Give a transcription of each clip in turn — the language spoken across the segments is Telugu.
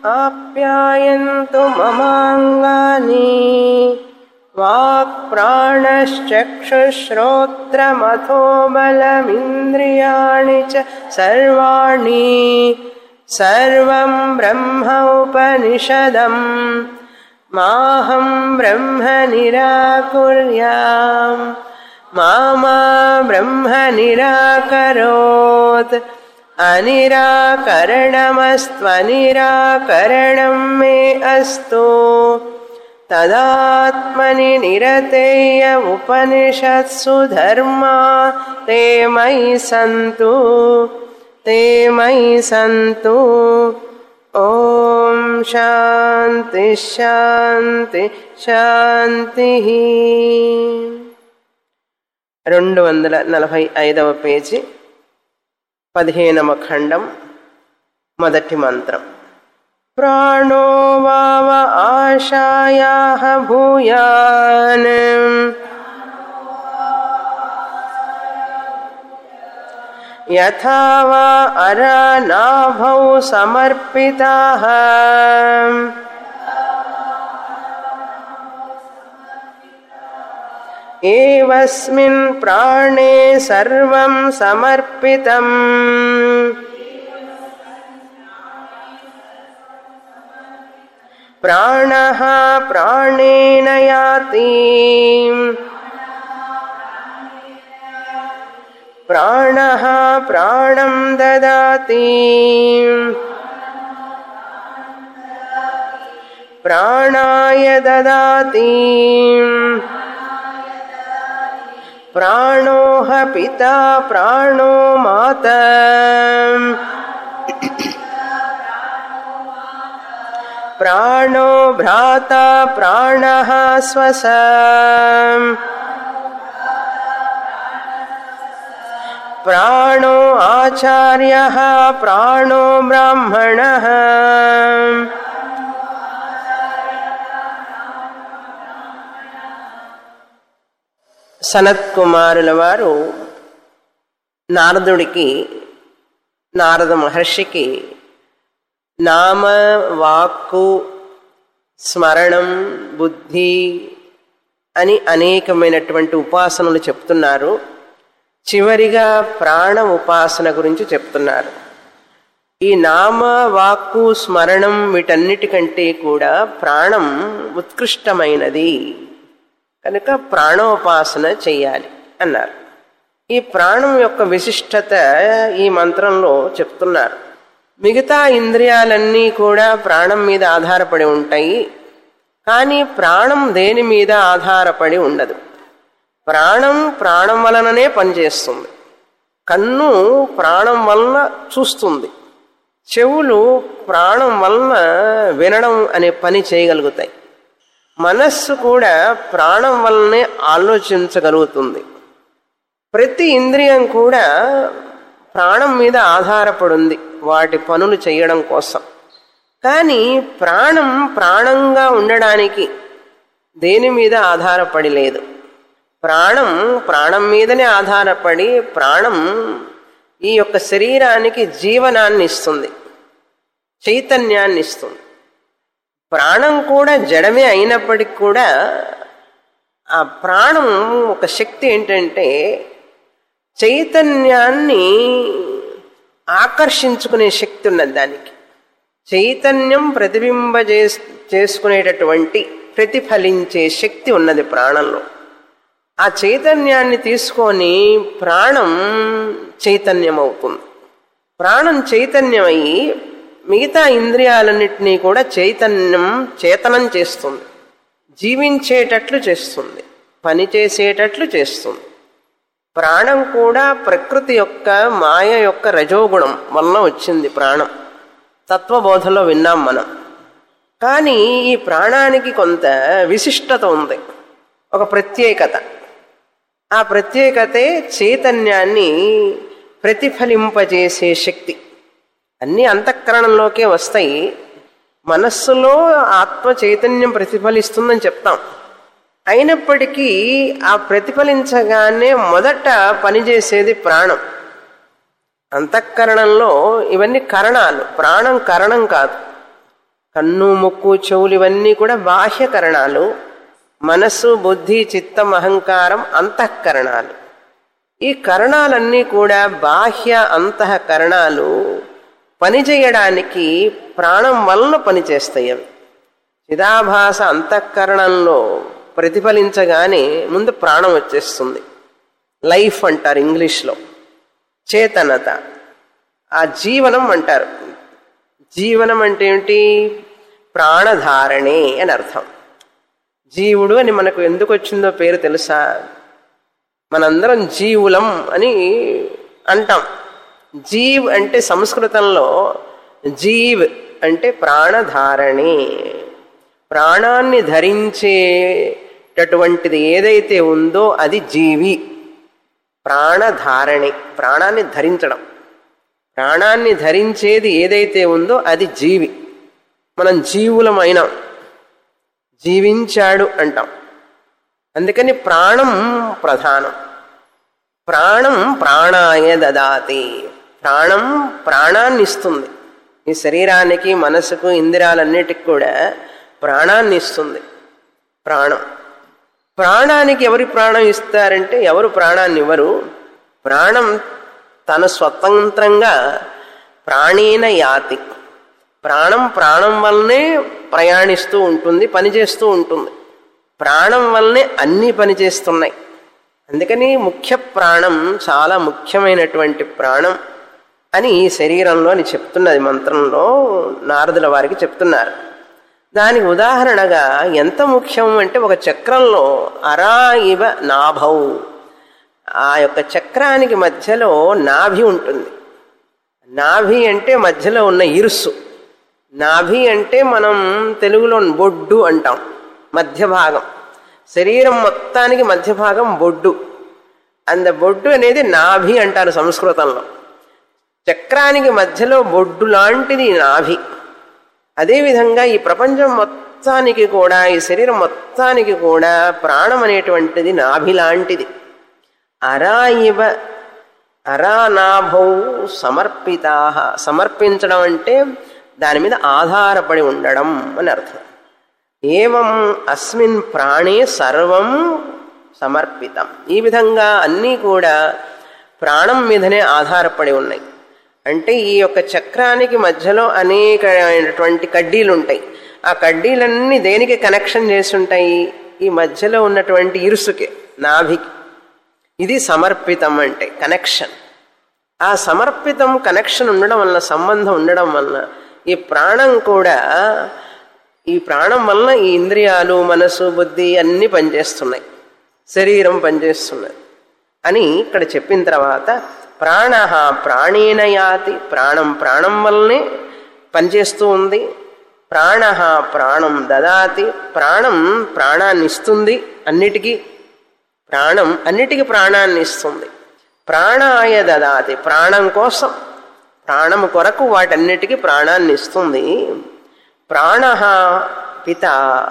ఆప్యాయంతు మమాంగాని వాక్ప్రాణశ్చక్షుశ్రోత్రమథో బలమింద్రియాణి చ సర్వాణి సర్వం బ్రహ్మ ఉపనిషదం మాహం బ్రహ్మ నిరాకుర్యాం మామా బ్రహ్మ నిరాకరోత్ అనిరాకరణమస్త్వనిరాకరణం మే అస్తు తదాత్మని నిరతేయ ఉపనిషత్సు ధర్మా తే మయి సంతు ఓం శాంతి శాంతి శాంతి 245వ పేజీ 15వ ఖండం మొదటి మంత్రం ప్రాణో వావ ఆశాయాః భూయాన్ యథా వా అరానాభౌ సమర్పితాః ఏవస్మిన్ ప్రాణే సర్వం సమర్పితం ప్రాణః ప్రాణేన యాతి ప్రాణః ప్రాణం దదాతి ప్రాణాయ దదాతి ప్రాణో పితా ప్రాణో మాతా ప్రాణో భ్రాతా ప్రాణః స్వసా ప్రాణో ఆచార్యః ప్రాణో బ్రాహ్మణః సనత్ కుమారుల వారు నారదుడికి నారద మహర్షికి నామ వాక్కు స్మరణం బుద్ధి అని అనేకమైనటువంటి ఉపాసనలు చెప్తున్నారు. చివరిగా ప్రాణ ఉపాసన గురించి చెప్తున్నారు. ఈ నామ వాక్కు స్మరణం వీటన్నిటికంటే కూడా ప్రాణం ఉత్కృష్టమైనది కనుక ప్రాణోపాసన చెయ్యాలి అన్నారు. ఈ ప్రాణం యొక్క విశిష్టత ఈ మంత్రంలో చెప్తున్నారు. మిగతా ఇంద్రియాలన్నీ కూడా ప్రాణం మీద ఆధారపడి ఉంటాయి, కానీ ప్రాణం దేని మీద ఆధారపడి ఉండదు. ప్రాణం వలననే పనిచేస్తుంది. కన్ను ప్రాణం వలన చూస్తుంది, చెవులు ప్రాణం వలన వినడం అనే పని చేయగలుగుతాయి, మనస్సు కూడా ప్రాణం వలనే ఆలోచించగలుగుతుంది. ప్రతి ఇంద్రియం కూడా ప్రాణం మీద ఆధారపడింది వాటి పనులు చేయడం కోసం. కానీ ప్రాణం ప్రాణంగా ఉండడానికి దేని మీద ఆధారపడి లేదు. ప్రాణం మీదనే ఆధారపడి ప్రాణం ఈ యొక్క శరీరానికి జీవనాన్ని ఇస్తుంది, చైతన్యాన్ని ఇస్తుంది. ప్రాణం కూడా జడమే అయినప్పటికీ కూడా ఆ ప్రాణం ఒక శక్తి ఏంటంటే చైతన్యాన్ని ఆకర్షించుకునే శక్తి ఉన్నది దానికి. చైతన్యం చేసుకునేటటువంటి ప్రతిఫలించే శక్తి ఉన్నది ప్రాణంలో. ఆ చైతన్యాన్ని తీసుకొని ప్రాణం చైతన్యం అవుతుంది. ప్రాణం చైతన్యమయ్యి మిగతా ఇంద్రియాలన్నింటినీ కూడా చేతనం చేస్తుంది, జీవించేటట్లు చేస్తుంది, పనిచేసేటట్లు చేస్తుంది. ప్రాణం కూడా ప్రకృతి యొక్క మాయ యొక్క రజోగుణం వలన వచ్చింది ప్రాణం. తత్వబోధలో విన్నాం మనం. కానీ ఈ ప్రాణానికి కొంత విశిష్టత ఉంది, ఒక ప్రత్యేకత. ఆ ప్రత్యేకతే చైతన్యాన్ని ప్రతిఫలింపజేసే శక్తి. అన్నీ అంతఃకరణంలోకే వస్తాయి. మనస్సులో ఆత్మ చైతన్యం ప్రతిఫలిస్తుందని చెప్తాం. అయినప్పటికీ ఆ ప్రతిఫలించగానే మొదట పనిచేసేది ప్రాణం. అంతఃకరణంలో ఇవన్నీ కరణాలు, ప్రాణం కరణం కాదు. కన్ను ముక్కు చెవులు ఇవన్నీ కూడా బాహ్యకరణాలు. మనస్సు బుద్ధి చిత్తం అహంకారం అంతఃకరణాలు. ఈ కరణాలన్నీ కూడా బాహ్య అంతఃకరణాలు పనిచేయడానికి ప్రాణం వలన పనిచేస్తాయి. అవి చిదాభాస అంతఃకరణంలో ప్రతిఫలించగానే ముందు ప్రాణం వచ్చేస్తుంది. లైఫ్ అంటారు ఇంగ్లీష్లో, చేతనత, ఆ జీవనం అంటారు. జీవనం అంటే ఏమిటి? ప్రాణధారణే అని అర్థం. జీవుడు అని మనకు ఎందుకు వచ్చిందో పేరు తెలుసా? మనందరం జీవులం అని అంటాం. జీవ్ అంటే సంస్కృతంలో జీవ్ అంటే ప్రాణధారణి. ప్రాణాన్ని ధరించేటటువంటిది ఏదైతే ఉందో అది జీవి. ప్రాణధారణి, ప్రాణాన్ని ధరించడం. ప్రాణాన్ని ధరించేది ఏదైతే ఉందో అది జీవి. మనం జీవులమైనాం, జీవించాడు అంటాం. అందుకని ప్రాణం ప్రధానం. ప్రాణం ప్రాణాయ దదాతి. ప్రాణం ప్రాణాన్ని ఇస్తుంది. ఈ శరీరానికి మనసుకు ఇంద్రియాలన్నిటికి కూడా ప్రాణాన్ని ఇస్తుంది ప్రాణం. ప్రాణానికి ఎవరి ప్రాణం ఇస్తారంటే ఎవరు ప్రాణాన్ని ఇవ్వరు. ప్రాణం తన స్వతంత్రంగా ప్రాణేన యాతి. ప్రాణం ప్రాణం వల్లనే ప్రయాణిస్తూ ఉంటుంది, పనిచేస్తూ ఉంటుంది. ప్రాణం వల్లనే అన్నీ పనిచేస్తున్నాయి. అందుకని ముఖ్య ప్రాణం చాలా ముఖ్యమైనటువంటి ప్రాణం అని ఈ శరీరంలో అని చెప్తున్నది మంత్రంలో. నారదుల వారికి చెప్తున్నారు. దానికి ఉదాహరణగా ఎంత ముఖ్యం అంటే ఒక చక్రంలో అరా ఇవ నాభౌ, ఆ యొక్క చక్రానికి మధ్యలో నాభి ఉంటుంది. నాభి అంటే మధ్యలో ఉన్న ఇరుసు. నాభి అంటే మనం తెలుగులో బొడ్డు అంటాం, మధ్య భాగం. శరీరం మొత్తానికి మధ్య భాగం బొడ్డు. అంద బొడ్డు అనేది నాభి అంటారు సంస్కృతంలో. చక్రానికి మధ్యలో బొడ్డు లాంటిది నాభి. అదేవిధంగా ఈ ప్రపంచం మొత్తానికి కూడా, ఈ శరీరం మొత్తానికి కూడా ప్రాణం అనేటువంటిది నాభి లాంటిది. అరా ఇవ అరానాభౌ సమర్పితా. సమర్పించడం అంటే దాని మీద ఆధారపడి ఉండడం అని అర్థం. ఏవం అస్మిన్ ప్రాణే సర్వం సమర్పితం. ఈ విధంగా అన్నీ కూడా ప్రాణం మీదనే ఆధారపడి ఉన్నాయి. అంటే ఈ యొక్క చక్రానికి మధ్యలో అనేకమైనటువంటి కడ్డీలు ఉంటాయి. ఆ కడ్డీలన్నీ దేనికి కనెక్షన్ చేసి ఉంటాయి? ఈ మధ్యలో ఉన్నటువంటి ఇరుసుకే, నాభికి. ఇది సమర్పితం అంటే కనెక్షన్. ఆ సమర్పితం కనెక్షన్ ఉండడం వలన, సంబంధం ఉండడం వలన ఈ ప్రాణం కూడా, ఈ ప్రాణం వలన ఈ ఇంద్రియాలు మనసు బుద్ధి అన్నీ పనిచేస్తున్నాయి, శరీరం పనిచేస్తున్నది అని ఇక్కడ చెప్పిన తర్వాత ప్రాణ ప్రాణేన యాతి. ప్రాణం ప్రాణం వల్లనే పనిచేస్తూ ఉంది. ప్రాణ ప్రాణం దదాతి. ప్రాణం ప్రాణాన్ని ఇస్తుంది. అన్నిటికీ ప్రాణం అన్నిటికీ ప్రాణాన్ని ఇస్తుంది. ప్రాణాయ దదాతి. ప్రాణం కోసం, ప్రాణము కొరకు వాటన్నిటికీ ప్రాణాన్ని ఇస్తుంది. ప్రాణ పిత.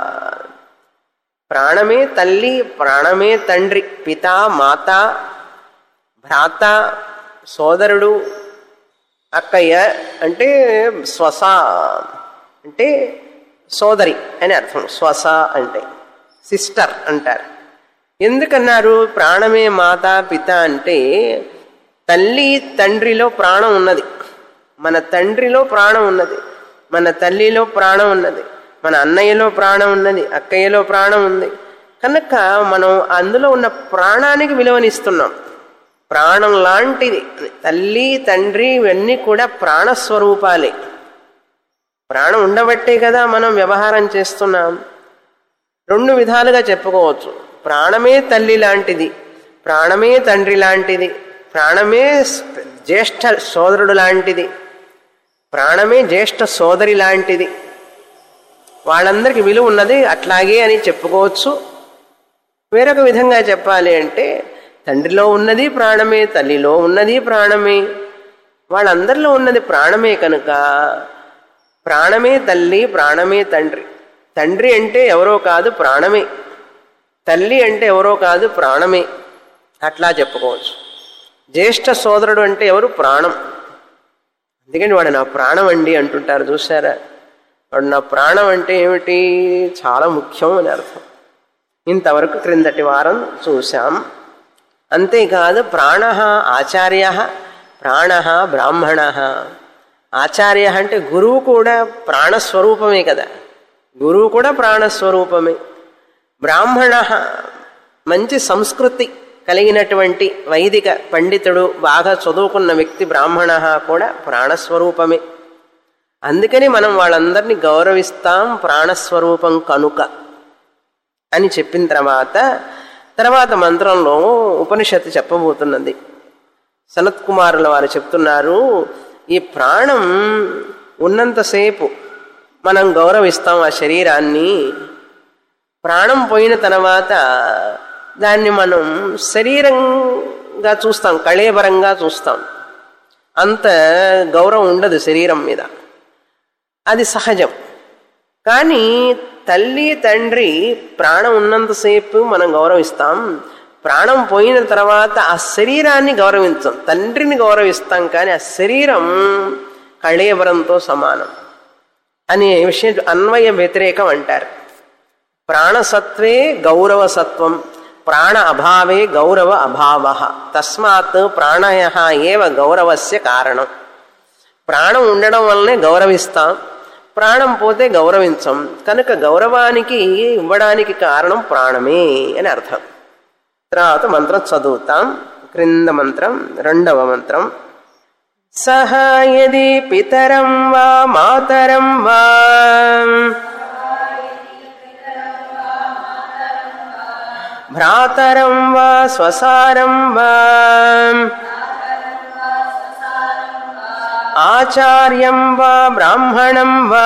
ప్రాణమే తల్లి, ప్రాణమే తండ్రి. పిత మాత, భ్రాత సోదరుడు, అక్కయ్య అంటే స్వస అంటే సోదరి అని అర్థం. స్వస అంటే సిస్టర్ అంటారు. ఎందుకన్నారు ప్రాణమే మాత పిత అంటే? తల్లి తండ్రిలో ప్రాణం ఉన్నది, మన తండ్రిలో ప్రాణం ఉన్నది, మన తల్లిలో ప్రాణం ఉన్నది, మన అన్నయ్యలో ప్రాణం ఉన్నది, అక్కయ్యలో ప్రాణం ఉంది. కనుక మనం అందులో ఉన్న ప్రాణానికి విలువనిస్తున్నాం. ప్రాణం లాంటిది తల్లి తండ్రి ఇవన్నీ కూడా ప్రాణస్వరూపాలే. ప్రాణం ఉండబట్టే కదా మనం వ్యవహారం చేస్తున్నాం. రెండు విధాలుగా చెప్పుకోవచ్చు. ప్రాణమే తల్లి లాంటిది, ప్రాణమే తండ్రి లాంటిది, ప్రాణమే జ్యేష్ఠ సోదరుడు లాంటిది, ప్రాణమే జ్యేష్ఠ సోదరి లాంటిది. వాళ్ళందరికీ విలువ ఉన్నది అట్లాగే అని చెప్పుకోవచ్చు. వేరొక విధంగా చెప్పాలి అంటే తండ్రిలో ఉన్నది ప్రాణమే, తల్లిలో ఉన్నది ప్రాణమే, వాళ్ళందరిలో ఉన్నది ప్రాణమే. కనుక ప్రాణమే తల్లి, ప్రాణమే తండ్రి. తండ్రి అంటే ఎవరో కాదు ప్రాణమే, తల్లి అంటే ఎవరో కాదు ప్రాణమే. అట్లా చెప్పుకోవచ్చు. జ్యేష్ఠ సోదరుడు అంటే ఎవరు? ప్రాణం. అందుకని వాడు నా ప్రాణం అండి అంటుంటారు. చూసారా? వాడు నా ప్రాణం అంటే ఏమిటి, చాలా ముఖ్యం అని అర్థం. ఇంతవరకు క్రిందటి వారం చూశాం. అంతేకాదు ప్రాణ ఆచార్య, ప్రాణ బ్రాహ్మణ. ఆచార్య అంటే గురువు కూడా ప్రాణస్వరూపమే కదా, గురువు కూడా ప్రాణస్వరూపమే. బ్రాహ్మణ మంచి సంస్కృతి కలిగినటువంటి వైదిక పండితుడు, బాగా చదువుకున్న వ్యక్తి బ్రాహ్మణ కూడా ప్రాణస్వరూపమే. అందుకని మనం వాళ్ళందరినీ గౌరవిస్తాం ప్రాణస్వరూపం కనుక అని చెప్పిన తర్వాత మంత్రంలో ఉపనిషత్తు చెప్పబోతున్నది. సనత్ కుమారుల వారు చెప్తున్నారు, ఈ ప్రాణం ఉన్నంతసేపు మనం గౌరవిస్తాం ఆ శరీరాన్ని. ప్రాణం పోయిన తర్వాత దాన్ని మనం శరీరంగా చూస్తాం, కళేబరంగా చూస్తాం. అంత గౌరవం ఉండదు శరీరం మీద, అది సహజం. కానీ తల్లి తండ్రి ప్రాణం ఉన్నంతసేపు మనం గౌరవిస్తాం, ప్రాణం పోయిన తర్వాత ఆ శరీరాన్ని గౌరవించాం. తండ్రిని గౌరవిస్తాం కానీ ఆ శరీరం కళేబరంతో సమానం అనే విషయం అన్వయ వ్యతిరేకం అంటారు. ప్రాణసత్వే గౌరవసత్వం, ప్రాణ అభావే గౌరవ అభావ, తస్మాత్ ప్రాణయ ఏవ గౌరవస్య కారణం. ప్రాణం ఉండడం వల్లనే గౌరవిస్తాం, ప్రాణం పోతే గౌరవించం. కనుక గౌరవానికి ఇవ్వడానికి కారణం ప్రాణమే అని అర్థం. తర్వాత మంత్రం చదువుతాం. క్రింద మంత్రం, రెండవ మంత్రం. సహ యది పితరం వా మాతరం వా భ్రాతరం వా స్వసారం వా ఆచార్యం వా బ్రాహ్మణం వా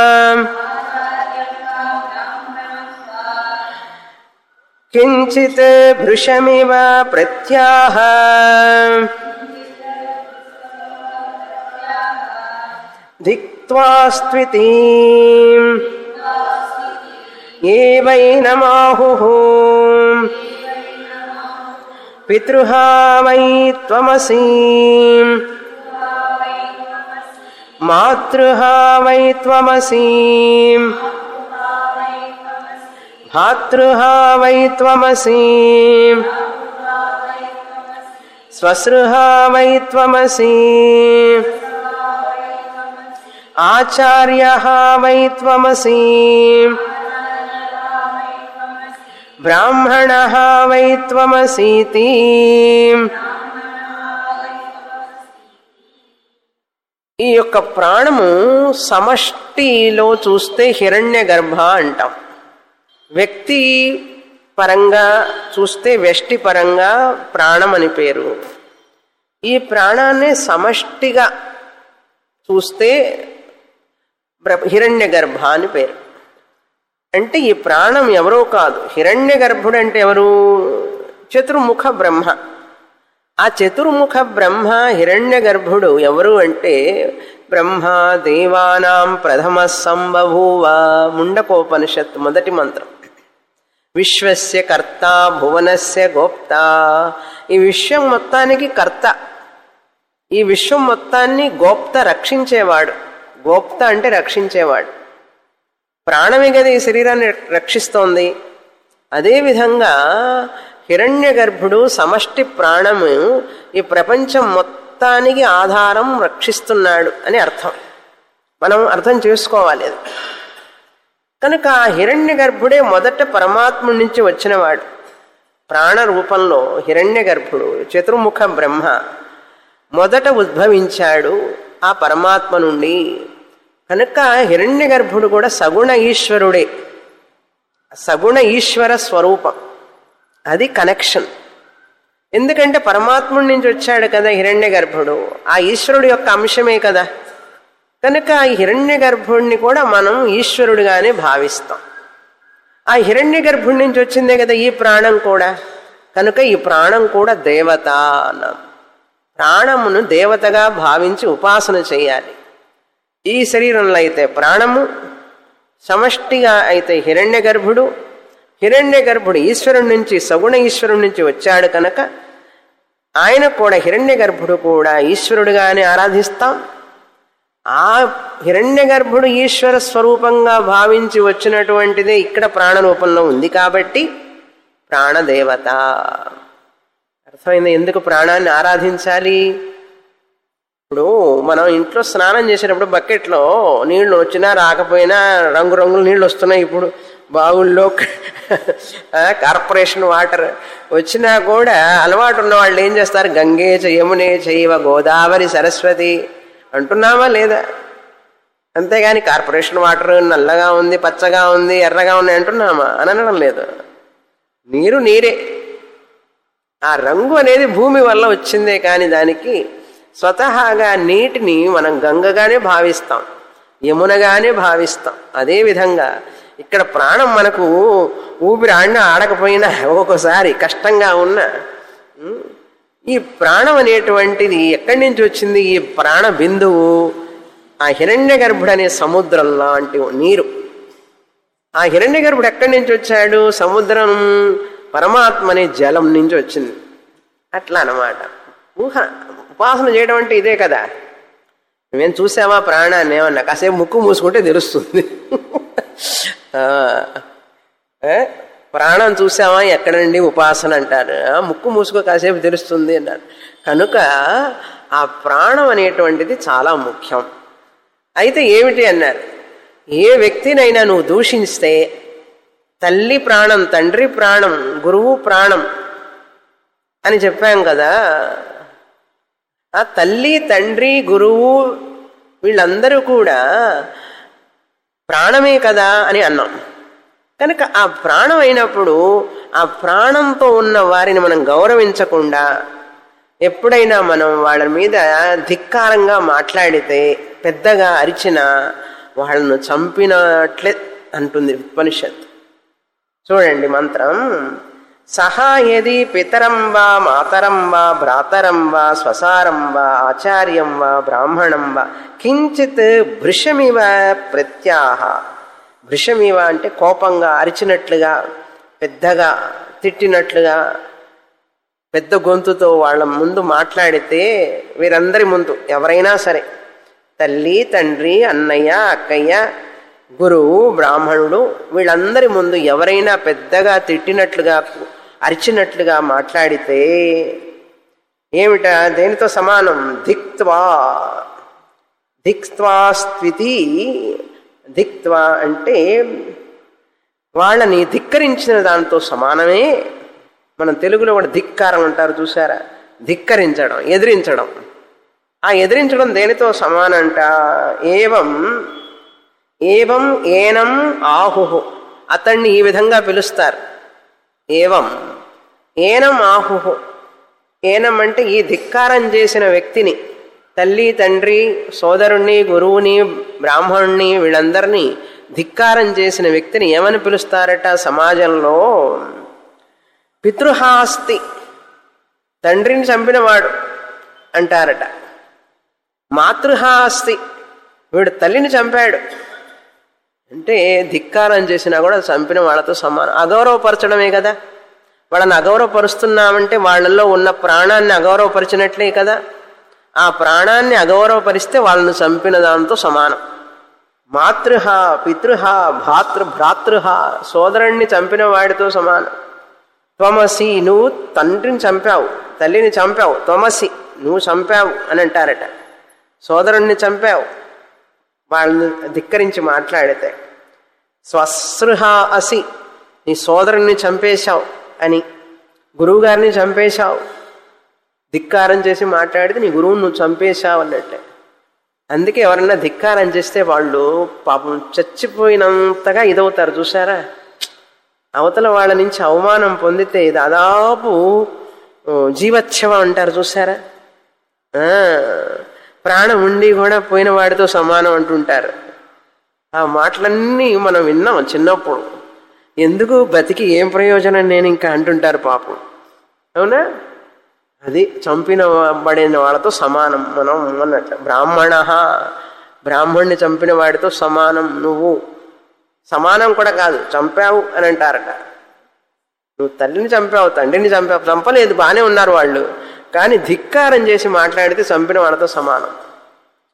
కించిత్ భృశమివ ప్రత్యాహ ధిక్త్వాస్త్వితి ఏవైనమాహుః పితృహా వై త్వమసి మాతృహా వై త్వమసి భాతృహా వై త్వమసి స్వసృహా వై త్వమసి ఆచార్యః వై త్వమసి బ్రాహ్మణః వై త్వమసీతి. ఈ యొక్క ప్రాణము సమష్టిలో చూస్తే హిరణ్యగర్భ అంటాం. వ్యక్తి పరంగా చూస్తే వ్యష్టి పరంగా ప్రాణం అని పేరు. ఈ ప్రాణాన్ని సమష్టిగా చూస్తే హిరణ్యగర్భ అని పేరు. అంటే ఈ ప్రాణం ఎవరో కాదు, హిరణ్యగర్భుడు అంటే ఎవరు? చతుర్ముఖ బ్రహ్మ. ఆ చతుర్ముఖ బ్రహ్మ హిరణ్యగర్భుడు ఎవరు అంటే బ్రహ్మ దేవానాం ప్రథమ సంబభూవ. ముండకోపనిషత్ మొదటి మంత్రం. విశ్వస్య కర్త భువనస్య గోప్త. ఈ విశ్వం మొత్తానికి కర్త, ఈ విశ్వం మొత్తాన్ని గోప్త రక్షించేవాడు. గోప్త అంటే రక్షించేవాడు. ప్రాణమే కదా ఈ శరీరాన్ని రక్షిస్తోంది. అదేవిధంగా హిరణ్యగర్భుడు సమష్టి ప్రాణము ఈ ప్రపంచం మొత్తానికి ఆధారం, రక్షిస్తున్నాడు అని అర్థం. మనం అర్థం చేసుకోవాలి. కనుక ఆ హిరణ్యగర్భుడే మొదట పరమాత్ముడి నుంచి వచ్చినవాడు. ప్రాణ రూపంలో హిరణ్యగర్భుడు చతుర్ముఖ బ్రహ్మ మొదట ఉద్భవించాడు ఆ పరమాత్మ నుండి. కనుక హిరణ్యగర్భుడు కూడా సగుణ ఈశ్వరుడే, సగుణ ఈశ్వర స్వరూపం. అది కనెక్షన్. ఎందుకంటే పరమాత్ముడి నుంచి వచ్చాడు కదా హిరణ్యగర్భుడు, ఆ ఈశ్వరుడు యొక్క అంశమే కదా. కనుక ఈ హిరణ్యగర్భుడిని కూడా మనం ఈశ్వరుడిగానే భావిస్తాం. ఆ హిరణ్యగర్భుడి నుంచి వచ్చిందే కదా ఈ ప్రాణం కూడా. కనుక ఈ ప్రాణం కూడా దేవత అన్నాం. ప్రాణమును దేవతగా భావించి ఉపాసన చేయాలి. ఈ శరీరంలో అయితే ప్రాణము, సమష్టిగా అయితే హిరణ్యగర్భుడు. హిరణ్యగర్భుడు ఈశ్వరుడి నుంచి, సగుణ ఈశ్వరుడి నుంచి వచ్చాడు కనుక ఆయన కూడా హిరణ్యగర్భుడు కూడా ఈశ్వరుడిగానే ఆరాధిస్తాం. ఆ హిరణ్యగర్భుడు ఈశ్వర స్వరూపంగా భావించి వచ్చినటువంటిదే ఇక్కడ ప్రాణరూపంలో ఉంది కాబట్టి ప్రాణదేవత. అర్థమైంది ఎందుకు ప్రాణాన్ని ఆరాధించాలి? ఇప్పుడు మనం ఇంట్లో స్నానం చేసేటప్పుడు బకెట్లో నీళ్లు వచ్చినా రాకపోయినా రంగురంగులు నీళ్ళు వస్తున్నాయి. ఇప్పుడు బావుల్లో కార్పొరేషన్ వాటర్ వచ్చినా కూడా అలవాటు ఉన్న వాళ్ళు ఏం చేస్తారు? గంగే చ యమునే చైవ గోదావరి సరస్వతి అంటున్నామా లేదా? అంతేగాని కార్పొరేషన్ వాటర్ నల్లగా ఉంది, పచ్చగా ఉంది, ఎర్రగా ఉంది అంటున్నామా? అనడం లేదు. నీరు నీరే. ఆ రంగు అనేది భూమి వల్ల వచ్చిందే కానీ దానికి స్వతహాగా నీటిని మనం గంగగానే భావిస్తాం, యమునగానే భావిస్తాం. అదేవిధంగా ఇక్కడ ప్రాణం మనకు ఊపిరి ఆడినా ఆడకపోయినా ఒక్కొక్కసారి కష్టంగా ఉన్నా ఈ ప్రాణం అనేటువంటిది ఎక్కడి నుంచి వచ్చింది? ఈ ప్రాణ బిందువు ఆ హిరణ్యగర్భుడు అనే సముద్రం లాంటి నీరు. ఆ హిరణ్యగర్భుడు ఎక్కడి నుంచి వచ్చాడు? సముద్రం పరమాత్మ అనే జలం నుంచి వచ్చింది. అట్లా అన్నమాట. ఉపాసన చేయడం అంటే ఇదే కదా. నువ్వేం చూసావా ప్రాణాన్ని? ఏమన్నా కాసేపు ముక్కు మూసుకుంటే తెలుస్తుంది. ప్రాణం చూసావా ఎక్కడండి ఉపాసన అంటారు. ముక్కు మూసుకో కాసేపు తెలుస్తుంది అన్నారు. కనుక ఆ ప్రాణం అనేటువంటిది చాలా ముఖ్యం. అయితే ఏమిటి అన్నారు? ఏ వ్యక్తినైనా నువ్వు దూషిస్తే తల్లి ప్రాణం, తండ్రి ప్రాణం, గురువు ప్రాణం అని చెప్పాం కదా. ఆ తల్లి, తండ్రి, గురువు వీళ్ళందరూ కూడా ప్రాణమే కదా అని అన్నాం. కనుక ఆ ప్రాణం అయినప్పుడు ఆ ప్రాణంతో ఉన్న వారిని మనం గౌరవించకుండా ఎప్పుడైనా మనం వాళ్ళ మీద ధిక్కారంగా మాట్లాడితే, పెద్దగా అరిచినా వాళ్ళను చంపినట్లే అంటుంది ఉపనిషత్. చూడండి మంత్రం. సహా యది పితరం వా మాతరం వా భ్రాతరం వా స్వసారం వా ఆచార్యం వా బ్రాహ్మణం వా కించిత్ భృశమివ ప్రత్యాహ. భృశమివ అంటే కోపంగా అరిచినట్లుగా, పెద్దగా తిట్టినట్లుగా, పెద్ద గొంతుతో వాళ్ళ ముందు మాట్లాడితే, వీరందరి ముందు ఎవరైనా సరే తల్లి, తండ్రి, అన్నయ్య, అక్కయ్య, గురువు, బ్రాహ్మణుడు వీళ్ళందరి ముందు ఎవరైనా పెద్దగా తిట్టినట్లుగా, అరిచినట్లుగా మాట్లాడితే ఏమిట? దేనితో సమానం? ధిక్త్వా. ధిక్త్వా స్థితి. ధిక్త్వా అంటే వాళ్ళని ధిక్కరించిన దాంతో సమానమే. మనం తెలుగులో కూడా ధిక్కారం అంటారు చూసారా? ధిక్కరించడం, ఎదిరించడం. ఆ ఎదిరించడం దేనితో సమానంట? ఏవం ఏవం ఏనం ఆహు. అతన్ని ఈ విధంగా పిలుస్తారు. ఏవం ఏనం ఆహు. ఏనం అంటే ఈ ధిక్కారం చేసిన వ్యక్తిని, తల్లి, తండ్రి, సోదరుణ్ణి, గురువుని, బ్రాహ్మణుణ్ణి వీళ్ళందరినీ ధిక్కారం చేసిన వ్యక్తిని ఏమని పిలుస్తారట సమాజంలో? పితృహాస్తి. తండ్రిని చంపినవాడు అంటారట. మాతృహాస్తి. వీడు తల్లిని చంపాడు అంటే ధిక్కారం చేసినా కూడా చంపిన వాళ్ళతో సమానం. అగౌరవపరచడమే కదా. వాళ్ళని అగౌరవపరుస్తున్నామంటే వాళ్ళల్లో ఉన్న ప్రాణాన్ని అగౌరవపరిచినట్లే కదా. ఆ ప్రాణాన్ని అగౌరవపరిస్తే వాళ్ళను చంపిన దాంతో సమానం. మాతృహ, పితృహ, భ్రాతృహ, సోదరుణ్ణి చంపిన వాడితో సమానం. త్వమసి, నువ్వు తండ్రిని చంపావు, తల్లిని చంపావు, త్వమసి నువ్వు చంపావు అని అంటారట. సోదరుణ్ణి చంపావు, వాళ్ళని ధిక్కరించి మాట్లాడితే. స్వసృహ అసి, నీ సోదరుణ్ణి చంపేశావు అని, గురువుగారిని చంపేశావు, ధిక్కారం చేసి మాట్లాడితే నీ గురువుని నువ్వు చంపేశావు అన్నట్లే. అందుకే ఎవరన్నా ధిక్కారం చేస్తే వాళ్ళు పాపం చచ్చిపోయినంతగా ఇదవుతారు చూసారా. అవతల వాళ్ళ నుంచి అవమానం పొందితే దాదాపు జీవచ్ఛవం అంటారు చూసారా. ప్రాణం ఉండి కూడా పోయిన వాడితో సమానం అంటుంటారు. ఆ మాటలన్నీ మనం విన్నాం చిన్నప్పుడు. ఎందుకు బతికి ఏం ప్రయోజనం నేను ఇంకా అంటుంటారు పాపం. అవునా? అది చంపిన పడిన వాళ్ళతో సమానం మనం అన్నట్టు. బ్రాహ్మణ, బ్రాహ్మణ్ణి చంపిన వాడితో సమానం నువ్వు. సమానం కూడా కాదు, చంపావు అని అంటారట. నువ్వు తల్లిని చంపావు, తండ్రిని చంపావు. చంపలేదు, బాగానే ఉన్నారు వాళ్ళు, కానీ ధిక్కారం చేసి మాట్లాడితే చంపిన వాళ్ళతో సమానం.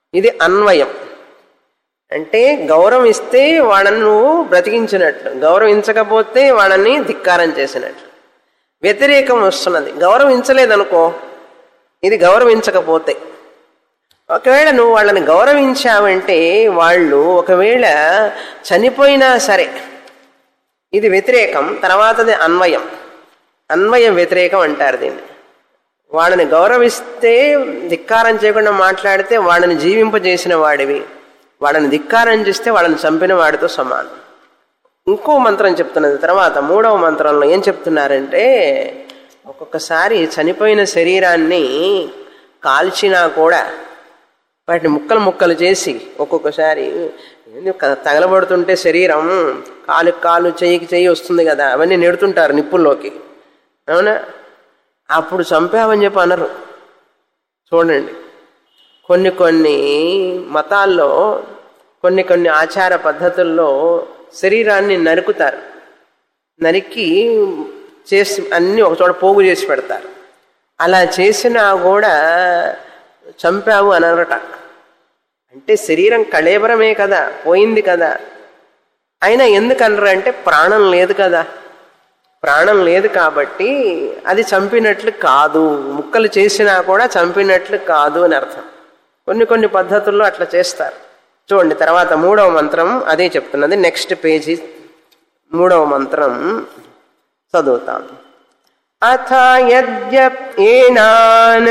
ఇది అన్వయం. అంటే గౌరవిస్తే వాళ్ళని నువ్వు బ్రతికించినట్లు, గౌరవించకపోతే వాళ్ళని ధిక్కారం చేసినట్లు. వ్యతిరేకం వస్తున్నది, గౌరవించలేదనుకో, ఇది గౌరవించకపోతే. ఒకవేళ నువ్వు వాళ్ళని గౌరవించావంటే వాళ్ళు ఒకవేళ చనిపోయినా సరే, ఇది వ్యతిరేకం. తర్వాతది అన్వయం. అన్వయ వ్యతిరేకం అంటారు దీన్ని. వాళ్ళని గౌరవిస్తే, ధిక్కారం చేయకుండా మాట్లాడితే వాళ్ళని జీవింపజేసిన వాడివి, వాళ్ళని ధిక్కారం చేస్తే వాళ్ళని చంపిన వాడితో సమానం. ఇంకో మంత్రం చెప్తున్నది తర్వాత, 3వ మంత్రంలో ఏం చెప్తున్నారంటే, ఒక్కొక్కసారి చనిపోయిన శరీరాన్ని కాల్చినా కూడా వాటిని ముక్కలు ముక్కలు చేసి, ఒక్కొక్కసారి తగలబడుతుంటే శరీరం కాలుకి కాలు, చెయ్యికి చెయ్యి వస్తుంది కదా, అవన్నీ నెడుతుంటారు నిప్పుల్లోకి, అవునా? అప్పుడు చంపామని చెప్పి అనరు. చూడండి, కొన్ని కొన్ని మతాల్లో, కొన్ని కొన్ని ఆచార పద్ధతుల్లో శరీరాన్ని నరుకుతారు. నరికి చేసి అన్నీ ఒకచోట పోగు చేసి పెడతారు. అలా చేసినా కూడా చంపావు అనరట. అంటే శరీరం కళేబరమే కదా, పోయింది కదా. అయినా ఎందుకు అనరు అంటే ప్రాణం లేదు కదా. ప్రాణం లేదు కాబట్టి అది చంపినట్లు కాదు, ముక్కలు చేసినా కూడా చంపినట్లు కాదు అని అర్థం. కొన్ని కొన్ని పద్ధతుల్లో అట్లా చేస్తారు. చూడండి తర్వాత 3వ మంత్రం అదే చెప్తున్నది. నెక్స్ట్ పేజీ 3వ మంత్రం చదువుతాం. అథ యద్యప్యేనాన్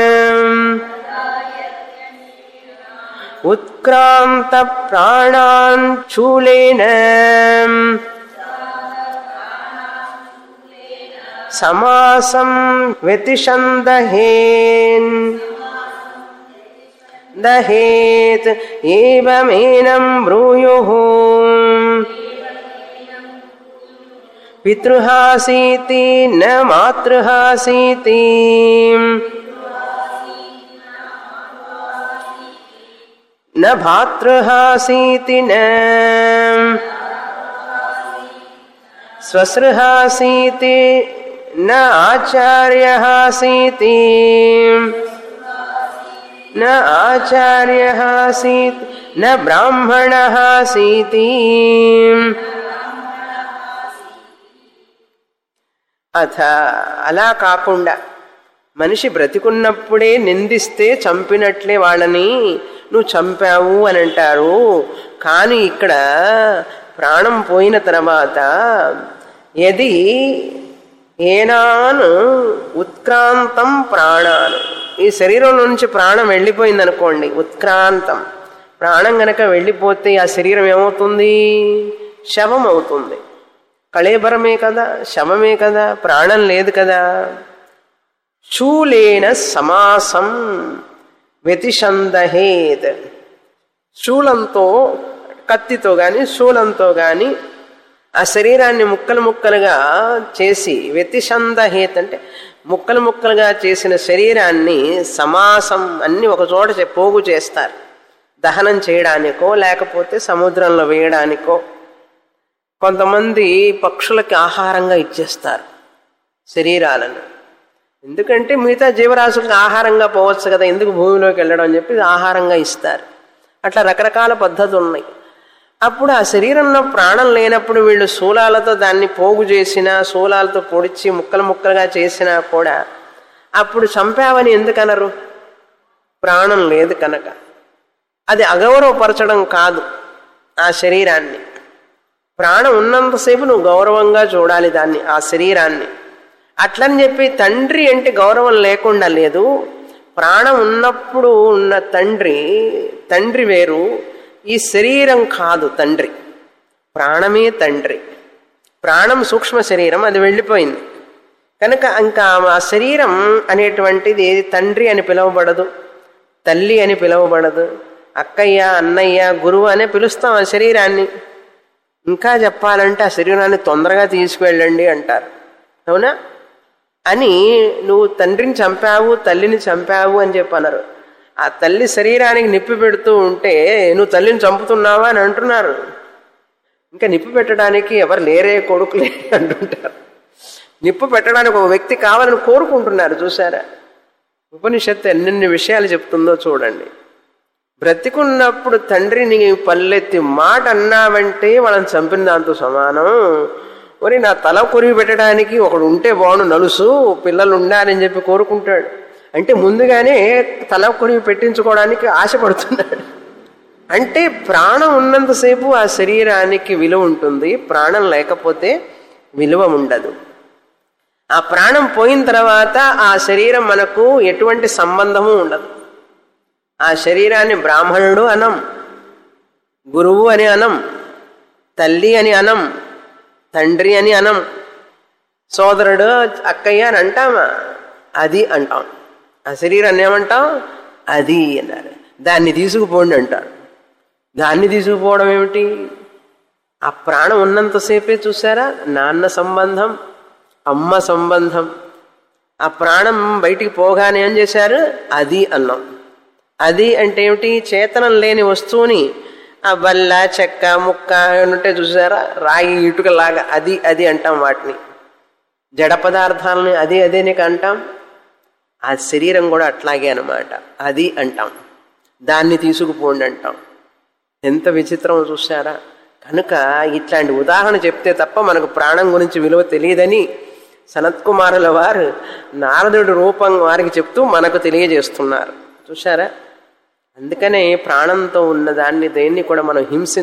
ఉత్క్రాంత ప్రాణాన్ శూలేన సమాసం వ్యతిషందహేన్ దహేత్ ఏవమేనం బ్రూయుః పితృహాసీతి న మాతృహాసీతి న భాతృహాసీతి న స్వసృహాసీతి న ఆచార్యహాసీతి న ఆచార్యహాసీతి న బ్రాహ్మణహాసీతి. అథ అలా కాకుండా మనిషి బ్రతికున్నప్పుడే నిందిస్తే చంపినట్లే వాళ్ళని నువ్వు చంపావు అని అంటారు. కానీ ఇక్కడ ప్రాణం పోయిన తర్వాత యది ఏనాను ఉత్క్రాంతం ప్రాణాను, ఈ శరీరం నుంచి ప్రాణం వెళ్ళిపోయిందనుకోండి, ఉత్క్రాంతం ప్రాణం గనక వెళ్ళిపోతే ఆ శరీరం ఏమవుతుంది? శవం అవుతుంది. కళేబరమే కదా, శవమే కదా, ప్రాణం లేదు కదా. శూలేన సమాసం వ్యతిషందహేత్, శూలంతో, కత్తితో కానీ శూలంతో కానీ ఆ శరీరాన్ని ముక్కలు ముక్కలుగా చేసి, వ్యతిషందహేత్ అంటే ముక్కలు ముక్కలుగా చేసిన శరీరాన్ని సమాసం అన్ని ఒక చోట పోగు చేస్తారు. దహనం చేయడానికో లేకపోతే సముద్రంలో వేయడానికో. కొంతమంది పక్షులకి ఆహారంగా ఇచ్చేస్తారు శరీరాలను. ఎందుకంటే మిగతా జీవరాశులకు ఆహారంగా పోవచ్చు కదా, ఎందుకు భూమిలోకి వెళ్ళడం అని చెప్పి ఆహారంగా ఇస్తారు. అట్లా రకరకాల పద్ధతులు ఉన్నాయి. అప్పుడు ఆ శరీరంలో ప్రాణం లేనప్పుడు వీళ్ళు శూలాలతో దాన్ని పోగు చేసినా, శూలాలతో పొడిచి ముక్కలు ముక్కలుగా చేసినా కూడా అప్పుడు చంపావని ఎందుకనరు? ప్రాణం లేదు కనుక. అది అగౌరవపరచడం కాదు ఆ శరీరాన్ని. ప్రాణం ఉన్నంతసేపు నువ్వు గౌరవంగా చూడాలి దాన్ని, ఆ శరీరాన్ని. అట్లని చెప్పి తండ్రి అంటే గౌరవం లేకుండా లేదు. ప్రాణం ఉన్నప్పుడు ఉన్న తండ్రి వేరు, ఈ శరీరం కాదు తండ్రి. ప్రాణమే తండ్రి. ప్రాణం సూక్ష్మ శరీరం, అది వెళ్ళిపోయింది కనుక ఇంకా ఆ శరీరం అనేటువంటిది తండ్రి అని పిలువబడదు, తల్లి అని పిలువబడదు, అక్కయ్య, అన్నయ్య, గురువు అనే పిలుస్తాం ఆ శరీరాన్ని. ఇంకా చెప్పాలంటే ఆ శరీరాన్ని తొందరగా తీసుకువెళ్ళండి అంటారు, అవునా? అని నువ్వు తండ్రిని చంపావు, తల్లిని చంపావు అని చెప్పన్నారు. ఆ తల్లి శరీరానికి నిప్పి పెడుతూ ఉంటే నువ్వు తల్లిని చంపుతున్నావా అని అంటున్నారు. ఇంకా నిప్పు పెట్టడానికి ఎవరు లేరే, కొడుకులే అంటుంటారు. నిప్పు పెట్టడానికి ఒక వ్యక్తి కావాలని కోరుకుంటున్నారు. చూసారా ఉపనిషత్తు ఎన్నెన్ని విషయాలు చెప్తుందో చూడండి. బ్రతికున్నప్పుడు తండ్రిని పల్లెత్తి మాట అన్నావంటే వాళ్ళని చంపిన దాంతో సమానం. మరి నా తల కొరివి పెట్టడానికి ఒకడు ఉంటే బాగుండు, నలుసు పిల్లలు ఉండాలని చెప్పి కోరుకుంటాడు. అంటే ముందుగానే తల కొరివి పెట్టించుకోవడానికి ఆశపడుతున్నాడు. అంటే ప్రాణం ఉన్నంతసేపు ఆ శరీరానికి విలువ ఉంటుంది, ప్రాణం లేకపోతే విలువ ఉండదు. ఆ ప్రాణం పోయిన తర్వాత ఆ శరీరం మనకు ఎటువంటి సంబంధము ఉండదు. ఆ శరీరాన్ని బ్రాహ్మణుడు అనం, గురువు అని అనం, తల్లి అని అనం, తండ్రి అని అనం, సోదరుడు అక్కయ్య అని అంటామా? అది అంటాం. ఆ శరీరాన్ని ఏమంటాం? అది అన్నారు. దాన్ని తీసుకుపోండి అంటారు. దాన్ని తీసుకుపోవడం ఏమిటి? ఆ ప్రాణం ఉన్నంతసేపే చూసారా, నాన్న సంబంధం, అమ్మ సంబంధం. ఆ ప్రాణం బయటికి పోగానే ఏం చేశారు? అది అన్నాం. అది అంటే ఏమిటి? చేతనం లేని వస్తువుని, ఆ బల్ల చెక్క ముక్క ఉంటే చూసారా, రాయి ఇటుకలాగా అది అది అంటాం. వాటిని జడ పదార్థాలని అది అదేనే అంటాం. ఆ శరీరం కూడా అట్లాగే అన్నమాట, అది అంటాం. దాన్ని తీసుకుపోండి అంటాం. ఎంత విచిత్రం చూసారా. కనుక ఇట్లాంటి ఉదాహరణ చెప్తే తప్ప మనకు ప్రాణం గురించి విలువ తెలియదని సనత్కుమారుల వారు నారదుడి రూపం వారికి చెప్తూ మనకు తెలియజేస్తున్నారు. చూసారా. అందుకనే ప్రాణంతో ఉన్నదాన్ని దేన్ని కూడా మనం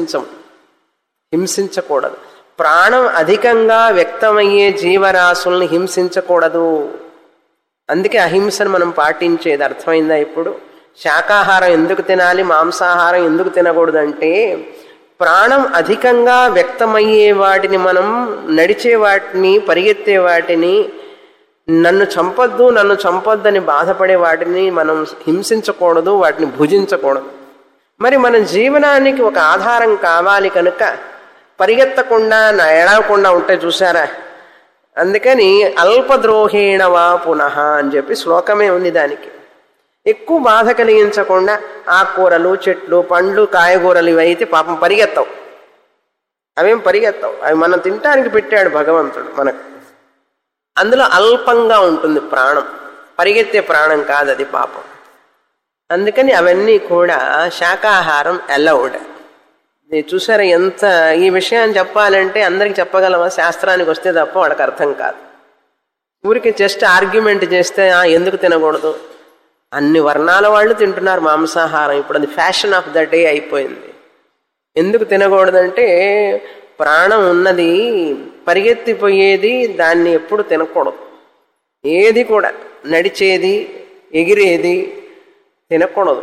హింసించకూడదు. ప్రాణం అధికంగా వ్యక్తమయ్యే జీవరాశుల్ని హింసించకూడదు. అందుకే అహింసను మనం పాటించేది. అర్థమైందా ఇప్పుడు? శాకాహారం ఎందుకు తినాలి, మాంసాహారం ఎందుకు తినకూడదంటే, ప్రాణం అధికంగా వ్యక్తమయ్యే వాటిని, మనం నడిచే వాటిని, పరిగెత్తే వాటిని, నన్ను చంపొద్దని బాధపడే వాటిని మనం హింసించకూడదు, వాటిని భుజించకూడదు. మరి మన జీవనానికి ఒక ఆధారం కావాలి కనుక పరిగెత్తకుండా ఎడవకుండా ఉంటే చూసారా. అందుకని అల్పద్రోహేణ వా పునః అని చెప్పి శ్లోకమే ఉంది దానికి. ఎక్కువ బాధ కలిగించకుండా ఆకుకూరలు, చెట్లు, పండ్లు, కాయగూరలు ఇవైతే పాపం పరిగెత్తవు. అవేం పరిగెత్తవు, అవి మనం తినటానికి పెట్టాడు భగవంతుడు మనకు. అందులో అల్పంగా ఉంటుంది ప్రాణం, పరిగెత్తే ప్రాణం కాదు అది పాపం. అందుకని అవన్నీ కూడా శాకాహారం అలౌడ్. చూసారా ఎంత ఈ విషయాన్ని చెప్పాలంటే అందరికి చెప్పగలమా? శాస్త్రానికి వస్తే తప్ప వాడికి అర్థం కాదు. ఊరికి జస్ట్ ఆర్గ్యుమెంట్ చేస్తే ఎందుకు తినకూడదు, అన్ని వర్ణాల వాళ్ళు తింటున్నారు మాంసాహారం, ఇప్పుడు అది ఫ్యాషన్ ఆఫ్ ద డే అయిపోయింది. ఎందుకు తినకూడదంటే ప్రాణం ఉన్నది, పరిగెత్తిపోయేది, దాన్ని ఎప్పుడు తినకూడదు. ఏది కూడా నడిచేది, ఎగిరేది తినకూడదు.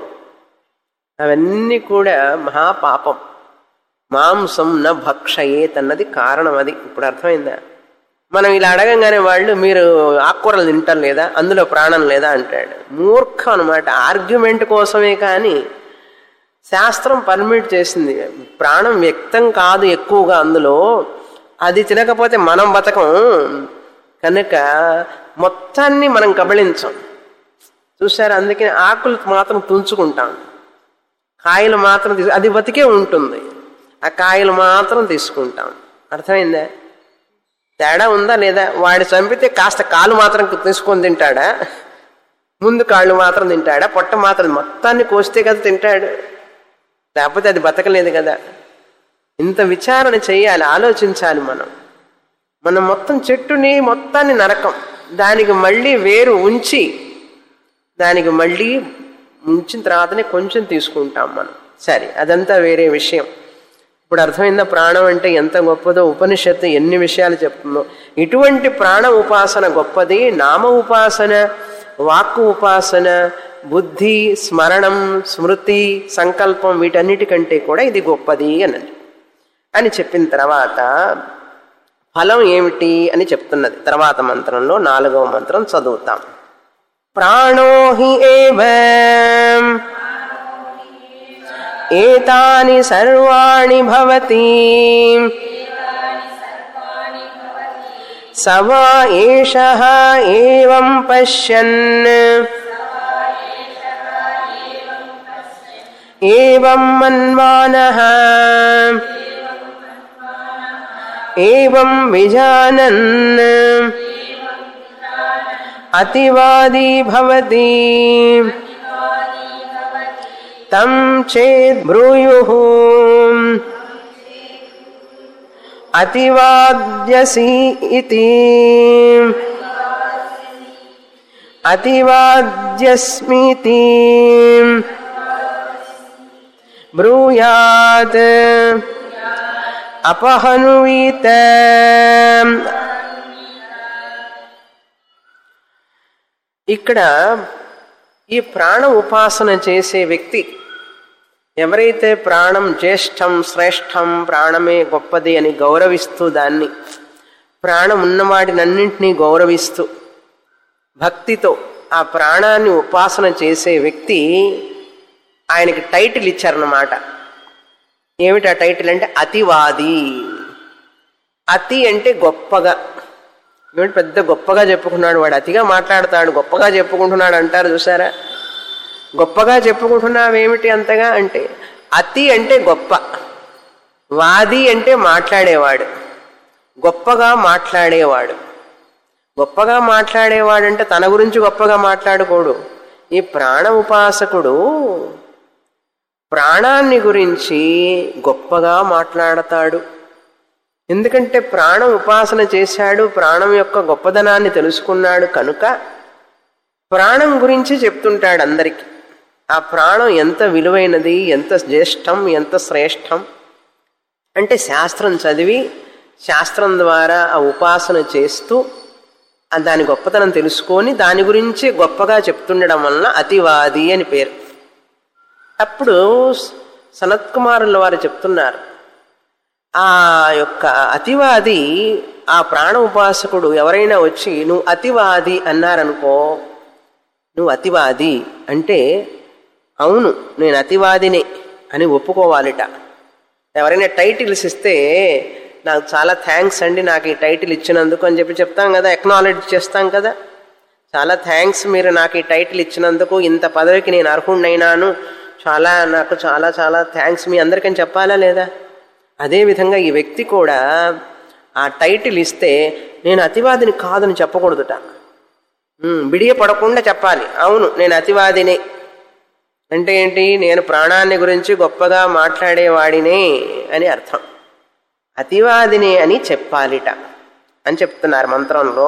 అవన్నీ కూడా మహాపాపం. మాంసం న భక్షయేత్ అన్నది కారణం. అది ఇప్పుడు అర్థమైందా? మనం ఇలా అడగంగానే వాళ్ళు మీరు ఆకుకూరలు తింటారు లేదా, అందులో ప్రాణం లేదా అంటాడు. మూర్ఖం అనమాట. ఆర్గ్యుమెంట్ కోసమే. కానీ శాస్త్రం పర్మిట్ చేసింది. ప్రాణం వ్యక్తం కాదు ఎక్కువగా అందులో, అది తినకపోతే మనం బతకం. కనుక మొత్తాన్ని మనం కబళించాం చూసారా. అందుకని ఆకులు మాత్రం తుంచుకుంటాం, కాయలు మాత్రం అది బతికే ఉంటుంది, ఆ కాయలు మాత్రం తీసుకుంటాం. అర్థమైందా? తేడా ఉందా లేదా? వాడు చంపితే కాస్త కాలు మాత్రం తీసుకొని తింటాడా, ముందు కాళ్ళు మాత్రం తింటాడా, పొట్ట మాత్రం మొత్తాన్ని కోస్తే కదా తింటాడు, లేకపోతే అది బతకలేదు కదా. ఇంత విచారణ చేయాలి, ఆలోచించాలి. మనం మొత్తం చెట్టుని మొత్తాన్ని నరకం, దానికి మళ్ళీ వేరు ఉంచి, దానికి మళ్ళీ ఉంచిన తర్వాతనే కొంచెం తీసుకుంటాం మనం. సరే, అదంతా వేరే విషయం. ఇప్పుడు అర్థమైందా ప్రాణం అంటే ఎంత గొప్పదో? ఉపనిషత్తు ఎన్ని విషయాలు చెప్తుందో. ఇటువంటి ప్రాణ ఉపాసన గొప్పది. నామ ఉపాసన, వాక్కు ఉపాసన, బుద్ధి, స్మరణం, స్మృతి, సంకల్పం వీటన్నిటికంటే కూడా ఇది గొప్పది అని చెప్పిన తర్వాత ఫలం ఏమిటి అని చెప్తున్నది తర్వాత మంత్రంలో. 4వ మంత్రం చదువుతాం. ప్రాణో హి ఏవ ఏతాని సర్వాణి భవతి సవా ఏషః ఏవం పశ్యన్ ఏవం మన్మానః ఏవం విజానన్ అతివాదీ భవతి తం చేద్ బ్రూయుః అతివాద్యసి ఇతి అతివాద్యస్మితి బ్రూయాత్ అపహనువీత. ఇక్కడ ఈ ప్రాణ ఉపాసన చేసే వ్యక్తి ఎవరైతే ప్రాణం జ్యేష్టం శ్రేష్టం, ప్రాణమే గొప్పది అని గౌరవిస్తూ, దాన్ని ప్రాణం ఉన్నవాడినన్నింటినీ గౌరవిస్తూ భక్తితో ఆ ప్రాణాన్ని ఉపాసన చేసే వ్యక్తి, ఆయనకి టైటిల్ ఇచ్చారన్నమాట. ఏమిటి ఆ టైటిల్ అంటే అతివాది. అతి అంటే గొప్పగా, ఏమిటి పెద్ద గొప్పగా చెప్పుకున్నాడు వాడు, అతిగా మాట్లాడతాడు, గొప్పగా చెప్పుకుంటున్నాడు అంటారు చూసారా. గొప్పగా చెప్పుకుంటున్నావేమిటి అంతగా అంటే, అతి అంటే గొప్ప, వాది అంటే మాట్లాడేవాడు, గొప్పగా మాట్లాడేవాడు. గొప్పగా మాట్లాడేవాడంటే తన గురించి గొప్పగా మాట్లాడుకోడు. ఈ ప్రాణ ఉపాసకుడు ప్రాణాన్ని గురించి గొప్పగా మాట్లాడతాడు. ఎందుకంటే ప్రాణం ఉపాసన చేశాడు, ప్రాణం యొక్క గొప్పదనాన్ని తెలుసుకున్నాడు కనుక ప్రాణం గురించి చెప్తుంటాడు అందరికీ. ఆ ప్రాణం ఎంత విలువైనది, ఎంత జ్యేష్టం, ఎంత శ్రేష్టం అంటే శాస్త్రం చదివి శాస్త్రం ద్వారా ఆ ఉపాసన చేస్తూ దాని గొప్పతనం తెలుసుకొని దాని గురించి గొప్పగా చెప్తుండడం వలన అతివాది అని పేరు. అప్పుడు సనత్కుమారుల వారు చెప్తున్నారు, ఆ యొక్క అతివాది, ఆ ప్రాణ ఉపాసకుడు ఎవరైనా వచ్చి నువ్వు అతివాది అన్నారనుకో, నువ్వు అతివాది అంటే అవును నేను అతివాదినే అని ఒప్పుకోవాలిట. ఎవరైనా టైటిల్స్ ఇస్తే నాకు చాలా థ్యాంక్స్ అండి నాకు ఈ టైటిల్ ఇచ్చినందుకు అని చెప్పి చెప్తాం కదా, ఎక్నాలెడ్జ్ చేస్తాం కదా. చాలా థ్యాంక్స్ మీరు నాకు ఈ టైటిల్ ఇచ్చినందుకు, ఇంత పదవికి నేను అర్హుణ్ణైనాను, నాకు చాలా చాలా థ్యాంక్స్ మీ అందరికని చెప్పాలా లేదా? అదేవిధంగా ఈ వ్యక్తి కూడా ఆ టైటిల్ ఇస్తే నేను అతివాదిని కాదని చెప్పకూడదుట, బిడియ పడకుండా చెప్పాలి. అవును నేను అతివాదినే అంటే ఏంటి, నేను ప్రాణాన్ని గురించి గొప్పగా మాట్లాడేవాడినే అని అర్థం. అతివాదిని అని చెప్పాలిట అని చెప్తున్నారు మంత్రంలో.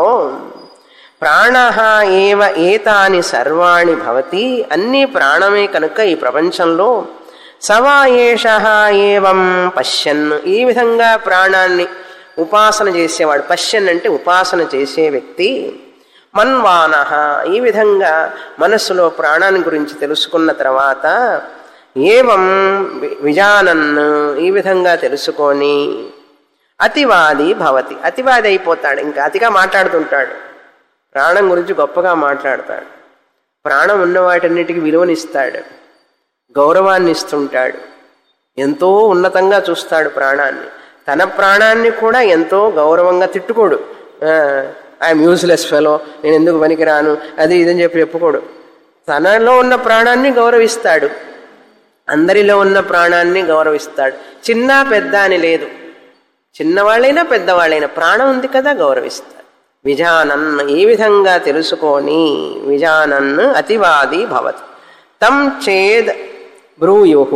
ప్రాణః ఏవ ఏతాని సర్వాణి భవతి, అన్నీ ప్రాణమే కనుక ఈ ప్రపంచంలో. సవా ఏషః ఏవం పశ్యన్, ఈ విధంగా ప్రాణాన్ని ఉపాసన చేసేవాడు. పశ్యన్ అంటే ఉపాసన చేసే వ్యక్తి. మన్వానః, ఈ విధంగా మనస్సులో ప్రాణాన్ని గురించి తెలుసుకున్న తర్వాత ఏవం విజానన్, ఈ విధంగా తెలుసుకొని అతివాది భవతి, అతివాది అయిపోతాడు. ఇంకా అతిగా మాట్లాడుతుంటాడు, ప్రాణం గురించి గొప్పగా మాట్లాడతాడు, ప్రాణం ఉన్న వాటన్నిటికీ విలువనిస్తాడు, గౌరవాన్ని ఇస్తుంటాడు, ఎంతో ఉన్నతంగా చూస్తాడు ప్రాణాన్ని. తన ప్రాణాన్ని కూడా ఎంతో గౌరవంగా తిట్టుకోడు. ఐఎమ్ యూజ్లెస్ ఫెలో, నేను ఎందుకు పనికిరాను, అది ఇదని చెప్పి చెప్పుకోడు. తనలో ఉన్న ప్రాణాన్ని గౌరవిస్తాడు, అందరిలో ఉన్న ప్రాణాన్ని గౌరవిస్తాడు. చిన్న పెద్ద అని లేదు, చిన్నవాళ్ళైనా పెద్దవాళ్ళైనా ప్రాణం ఉంది కదా గౌరవిస్తాడు. విజానన్, ఈ విధంగా తెలుసుకొని విజానన్ అతివాది భవతి. తం చేద్ బ్రూయుః,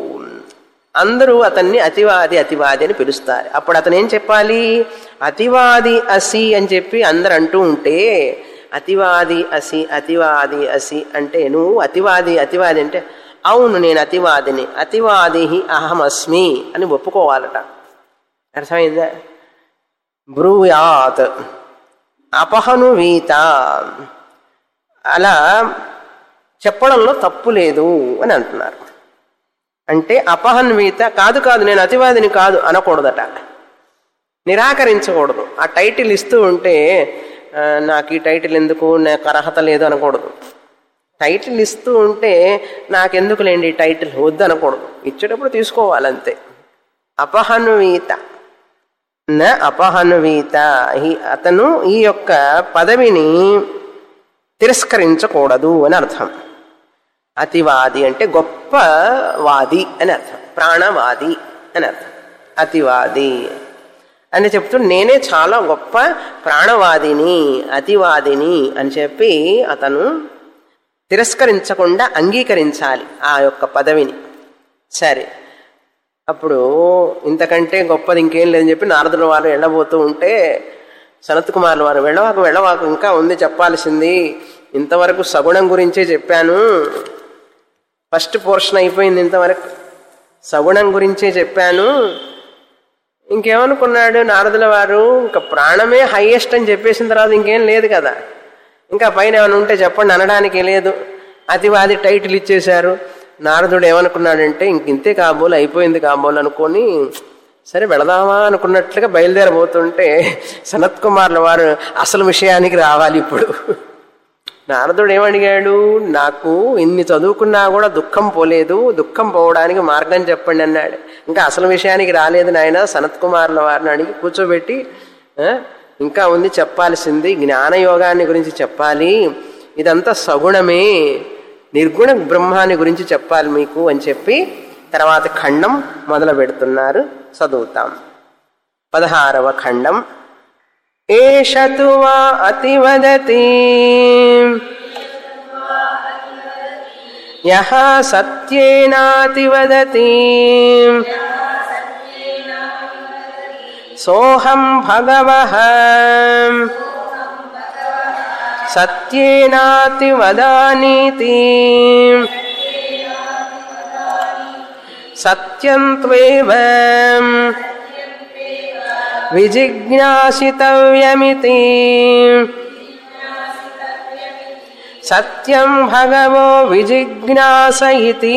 అందరూ అతన్ని అతివాది అతివాది అని పిలుస్తారు. అప్పుడు అతను ఏం చెప్పాలి, అతివాది అసి అని చెప్పి అందరు అంటూ ఉంటే, అతివాది అసి అతివాది అసి అంటే నువ్వు అతివాది అతివాది అంటే అవును నేను అతివాదిని, అతివాది అహమస్మి అని ఒప్పుకోవాలట. అర్థమైందా? బ్రూయాత్ అపహనువీత, అలా చెప్పడంలో తప్పు లేదు అని అంటున్నారు. అంటే అపహన్వీత కాదు కాదు నేను అతివాదిని కాదు అనకూడదట, నిరాకరించకూడదు. ఆ టైటిల్ ఇస్తూ ఉంటే నాకు ఈ టైటిల్ ఎందుకు, నాకు అర్హత లేదు అనకూడదు. టైటిల్ ఇస్తూ ఉంటే నాకెందుకు లేండి ఈ టైటిల్ వద్దు అనకూడదు, ఇచ్చేటప్పుడు తీసుకోవాలంతే. అపహన్వీత న అపహన్వీత, అతను ఈ యొక్క పదవిని తిరస్కరించకూడదు అని అర్థం. అతివాది అంటే గొప్ప వాది అని అర్థం, ప్రాణవాది అని అర్థం. అతివాది అని చెప్తూ నేనే చాలా గొప్ప ప్రాణవాదిని అతివాదిని అని చెప్పి అతను తిరస్కరించకుండా అంగీకరించాలి ఆ యొక్క పదవిని. సరే, అప్పుడు ఇంతకంటే గొప్పది ఇంకేం లేదని చెప్పి నారదుల వారు వెళ్ళబోతూ ఉంటే సనత్ కుమారుల వారు వెళ్ళవాకు ఇంకా ఉంది చెప్పాల్సింది, ఇంతవరకు సగుణం గురించే చెప్పాను, ఫస్ట్ పోర్షన్ అయిపోయింది, ఇంతవరకు సగుణం గురించే చెప్పాను. ఇంకేమనుకున్నాడు నారదుల వారు, ఇంకా ప్రాణమే హైయెస్ట్ అని చెప్పేసిన తర్వాత ఇంకేం లేదు కదా, ఇంకా పైన ఏమైనా ఉంటే చెప్పండి అనడానికి లేదు. అతివాది టైటిల్ ఇచ్చేశారు. నారదుడు ఏమనుకున్నాడంటే ఇంతే కాబోలు, అయిపోయింది కాబోలు అనుకొని సరే వెళదామా అనుకున్నట్లుగా బయలుదేరబోతుంటే సనత్ కుమారుల వారు అసలు విషయానికి రావాలి. ఇప్పుడు నారదుడు ఏమడిగాడు, నాకు ఇన్ని చదువుకున్నా కూడా దుఃఖం పోలేదు, దుఃఖం పోవడానికి మార్గం చెప్పండి అన్నాడు. ఇంకా అసలు విషయానికి రాలేదు నాయన. సనత్ కుమారుల వారిని అడిగి కూర్చోబెట్టి ఇంకా ఉంది చెప్పాల్సింది, జ్ఞానయోగాన్ని గురించి చెప్పాలి, ఇదంతా సగుణమే, నిర్గుణ బ్రహ్మాన్ని గురించి చెప్పాలి మీకు అని చెప్పి తర్వాత ఖండం మొదలు పెడుతున్నారు. చదువుతాం. 16వ ఖండం. ఏషతు వా అతివదతి యః సత్యేనాతివదతి సోహం భగవః సత్యేనాతి వదానీతి సత్యం త్వేవ విజిజ్ఞాసితవ్యమితి సత్యం భగవో విజిజ్ఞాస ఇతి.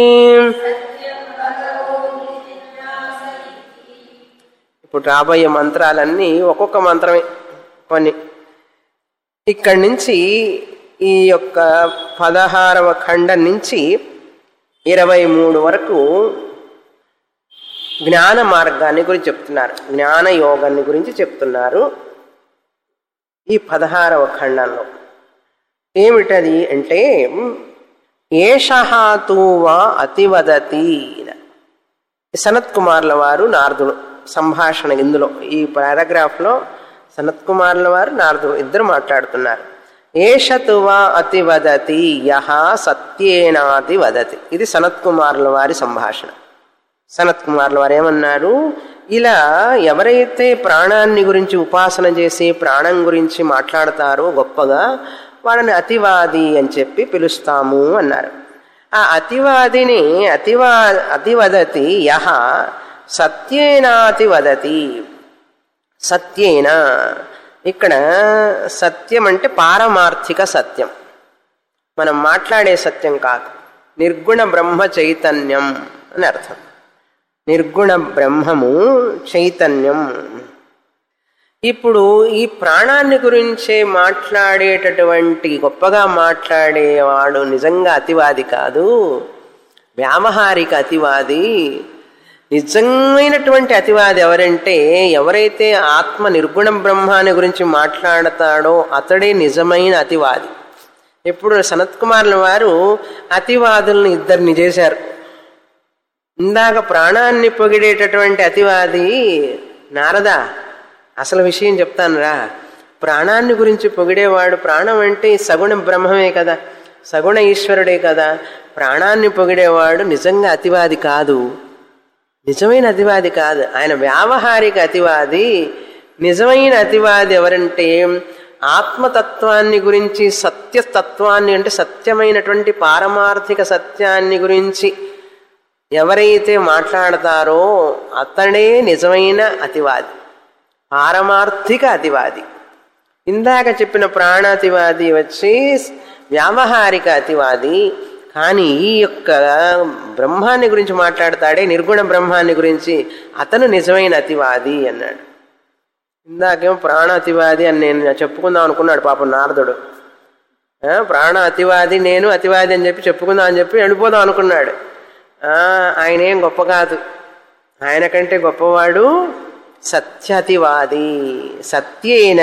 ఇప్పుడు రాబోయే మంత్రాలన్నీ ఒక్కొక్క మంత్రమే కొన్ని. ఇక్కడి నుంచి ఈ యొక్క 16వ ఖండం నుంచి 23 వరకు జ్ఞాన మార్గాన్ని గురించి చెప్తున్నారు, జ్ఞాన యోగాన్ని గురించి చెప్తున్నారు. ఈ 16వ ఖండంలో ఏమిటది అంటే ఏషహాతు వా అతివదతి. సనత్ కుమారుల వారు నారదుడు సంభాషణ ఇందులో ఈ పారాగ్రాఫ్లో సనత్ కుమారుల వారు నారదుడు ఇద్దరు మాట్లాడుతున్నారు. ఏషతు వా అతివదతి యః సత్యేనాతి వదతి. ఇది సనత్ కుమారుల వారి సంభాషణ. సనత్ కుమారుల వారు ఏమన్నారు, ఇలా ఎవరైతే ప్రాణాన్ని గురించి ఉపాసన చేసి ప్రాణం గురించి మాట్లాడతారో గొప్పగా వాళ్ళని అతివాది అని చెప్పి పిలుస్తాము అన్నారు. ఆ అతివాదిని అతివదతి యః సత్యేనాతి వదతి. సత్యేన ఇక్కడ సత్యం అంటే పారమార్థిక సత్యం, మనం మాట్లాడే సత్యం కాదు, నిర్గుణ బ్రహ్మ చైతన్యం అని అర్థం. నిర్గుణ బ్రహ్మము చైతన్యం. ఇప్పుడు ఈ ప్రాణాన్ని గురించే మాట్లాడేటటువంటి గొప్పగా మాట్లాడేవాడు నిజంగా అతివాది కాదు, వ్యావహారిక అతివాది. నిజమైనటువంటి అతివాది ఎవరంటే ఎవరైతే ఆత్మ నిర్గుణ బ్రహ్మాన్ని గురించి మాట్లాడతాడో అతడే నిజమైన అతివాది. ఇప్పుడు సనత్ కుమారుల వారు అతివాదుల్ని ఇద్దరిని చేశారు. ఇందాక ప్రాణాన్ని పొగిడేటటువంటి అతివాది నారద, అసలు విషయం చెప్తాను రా. ప్రాణాన్ని గురించి పొగిడేవాడు, ప్రాణం అంటే సగుణ బ్రహ్మమే కదా, సగుణ ఈశ్వరుడే కదా, ప్రాణాన్ని పొగిడేవాడు నిజంగా అతివాది కాదు, నిజమైన అతివాది కాదు, ఆయన వ్యావహారిక అతివాది. నిజమైన అతివాది ఎవరంటే ఆత్మతత్వాన్ని గురించి, సత్యతత్వాన్ని అంటే సత్యమైనటువంటి పారమార్థిక సత్యాన్ని గురించి ఎవరైతే మాట్లాడతారో అతడే నిజమైన అతివాది, పారమార్థిక అతివాది. ఇందాక చెప్పిన ప్రాణాతివాది వచ్చి వ్యావహారిక అతివాది. కానీ ఈ యొక్క బ్రహ్మాన్ని గురించి మాట్లాడతాడే, నిర్గుణ బ్రహ్మాన్ని గురించి, అతను నిజమైన అతివాది అన్నాడు. ఇందాకేమో ప్రాణాతివాది అని నేను చెప్పుకుందాం అనుకున్నాడు పాపం నారదుడు. ప్రాణ అతివాది, నేను అతివాది అని చెప్పి చెప్పుకుందాం అని చెప్పి వెళ్ళిపోదాం అనుకున్నాడు. ఆయన ఏం గొప్ప కాదు, ఆయన కంటే గొప్పవాడు సత్యతివాది. సత్యేన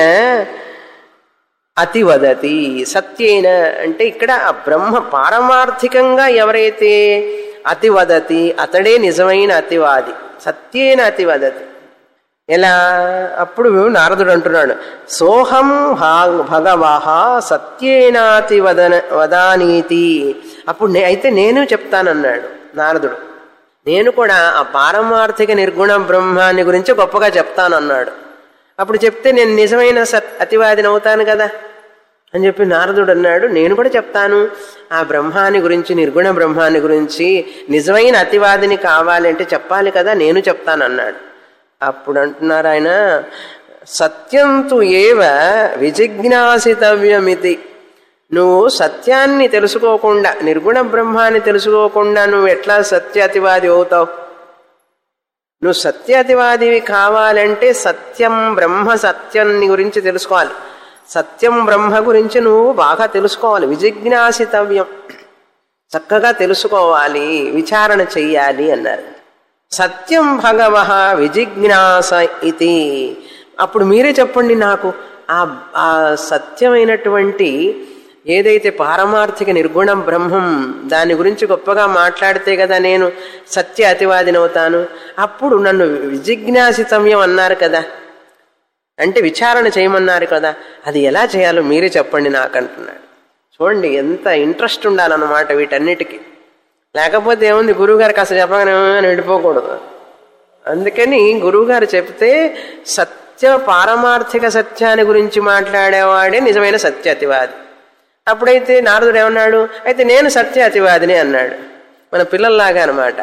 అతివదతి. సత్యేన అంటే ఇక్కడ ఆ బ్రహ్మ పారమార్థికంగా ఎవరైతే అతివదతి అతడే నిజమైన అతివాది. సత్యేన అతివదతి. ఎలా? అప్పుడు నారదుడు అంటున్నాడు, సోహం భగవః సత్యేనాతి వదానీతి. అప్పుడు అయితే నేను చెప్తానన్నాడు నారదుడు. నేను కూడా ఆ పారమార్థిక నిర్గుణ బ్రహ్మాన్ని గురించి గొప్పగా చెప్తానన్నాడు. అప్పుడు చెప్తే నేను నిజమైన అతివాదిని అవుతాను కదా అని చెప్పి నారదుడు అన్నాడు, నేను కూడా చెప్తాను ఆ బ్రహ్మాన్ని గురించి, నిర్గుణ బ్రహ్మాన్ని గురించి. నిజమైన అతివాదిని కావాలంటే చెప్పాలి కదా, నేను చెప్తానన్నాడు. అప్పుడు అంటున్నారు ఆయన, సత్యంతు ఏవ విజిజ్ఞాసితవ్యమితి. నువ్వు సత్యాన్ని తెలుసుకోకుండా, నిర్గుణ బ్రహ్మాన్ని తెలుసుకోకుండా నువ్వు ఎట్లా సత్యాతివాది అవుతావు? నువ్వు సత్యాతివాదివి కావాలంటే సత్యం బ్రహ్మ సత్యాన్ని గురించి తెలుసుకోవాలి. సత్యం బ్రహ్మ గురించి నువ్వు బాగా తెలుసుకోవాలి. విజిజ్ఞాసితవ్యం, చక్కగా తెలుసుకోవాలి, విచారణ చెయ్యాలి అన్నారు. సత్యం భగవః విజిజ్ఞాస ఇతి. అప్పుడు మీరే చెప్పండి నాకు, ఆ సత్యమైనటువంటి ఏదైతే పారమార్థిక నిర్గుణం బ్రహ్మం, దాని గురించి గొప్పగా మాట్లాడితే కదా నేను సత్య అతివాదిని అవుతాను. అప్పుడు నన్ను విజిజ్ఞాసితవ్యం అన్నారు కదా, అంటే విచారణ చేయమన్నారు కదా, అది ఎలా చేయాలో మీరే చెప్పండి నాకు అంటున్నాడు. చూడండి ఎంత ఇంట్రెస్ట్ ఉండాలన్నమాట వీటన్నిటికీ. లేకపోతే ఏముంది, గురువుగారు కాస్త చెప్పగానే వెళ్ళిపోకూడదు. అందుకని గురువుగారు చెప్తే సత్య పారమార్థిక సత్యాన్ని గురించి మాట్లాడేవాడే నిజమైన సత్యాతివాది. అప్పుడైతే నారదుడు ఏమన్నాడు, అయితే నేను సత్యాతివాదిని అన్నాడు. మన పిల్లల్లాగా అనమాట.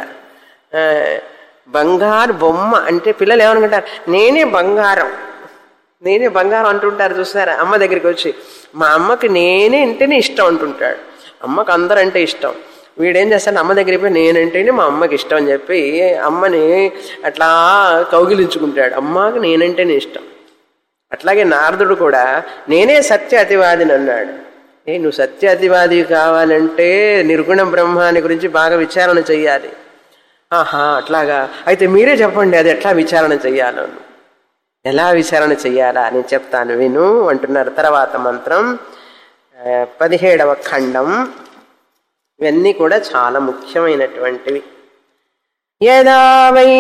బంగారు బొమ్మ అంటే పిల్లలు ఏమనుకుంటారు, నేనే బంగారం అంటుంటారు చూసారా. అమ్మ దగ్గరికి వచ్చి, మా అమ్మకి నేనే అంటేనే ఇష్టం అంటుంటాడు. అమ్మకు అందరంటే ఇష్టం. వీడేం చేస్తాడు, అమ్మ దగ్గరికి పోయి నేనంటేనే మా అమ్మకి ఇష్టం అని చెప్పి అమ్మని అట్లా కౌగిలించుకుంటాడు. అమ్మకి నేనంటేనే ఇష్టం. అట్లాగే నారదుడు కూడా నేనే సత్య అతివాదిని అన్నాడు. నువ్వు సత్య అతివాది కావాలంటే నిర్గుణ బ్రహ్మాన్ని గురించి బాగా విచారణ చెయ్యాలి. ఆహా అట్లాగా, అయితే మీరే చెప్పండి అది ఎట్లా విచారణ చెయ్యాలో. ఎలా విచారణ చెయ్యాలా నేను చెప్తాను విను అంటున్నారు. తర్వాత మంత్రం 17వ ఖండం. ఇవన్నీ కూడా చాలా ముఖ్యమైనటువంటివి. యదా వై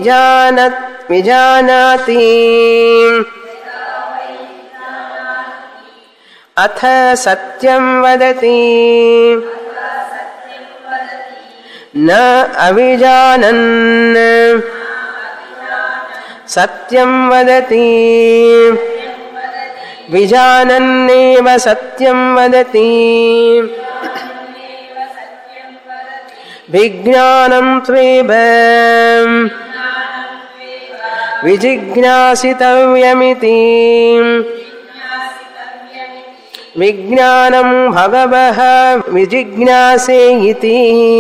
విజానాతి అథ సత్యం వదతి న అవిజానన్ సత్యం వదతి విజానన్నేవ సత్యం వదతి విజ్ఞానం త్వేవ విజిజ్ఞాసితవ్యమితి విజ్ఞానం భగవః విజిజ్ఞాసే ఇతి.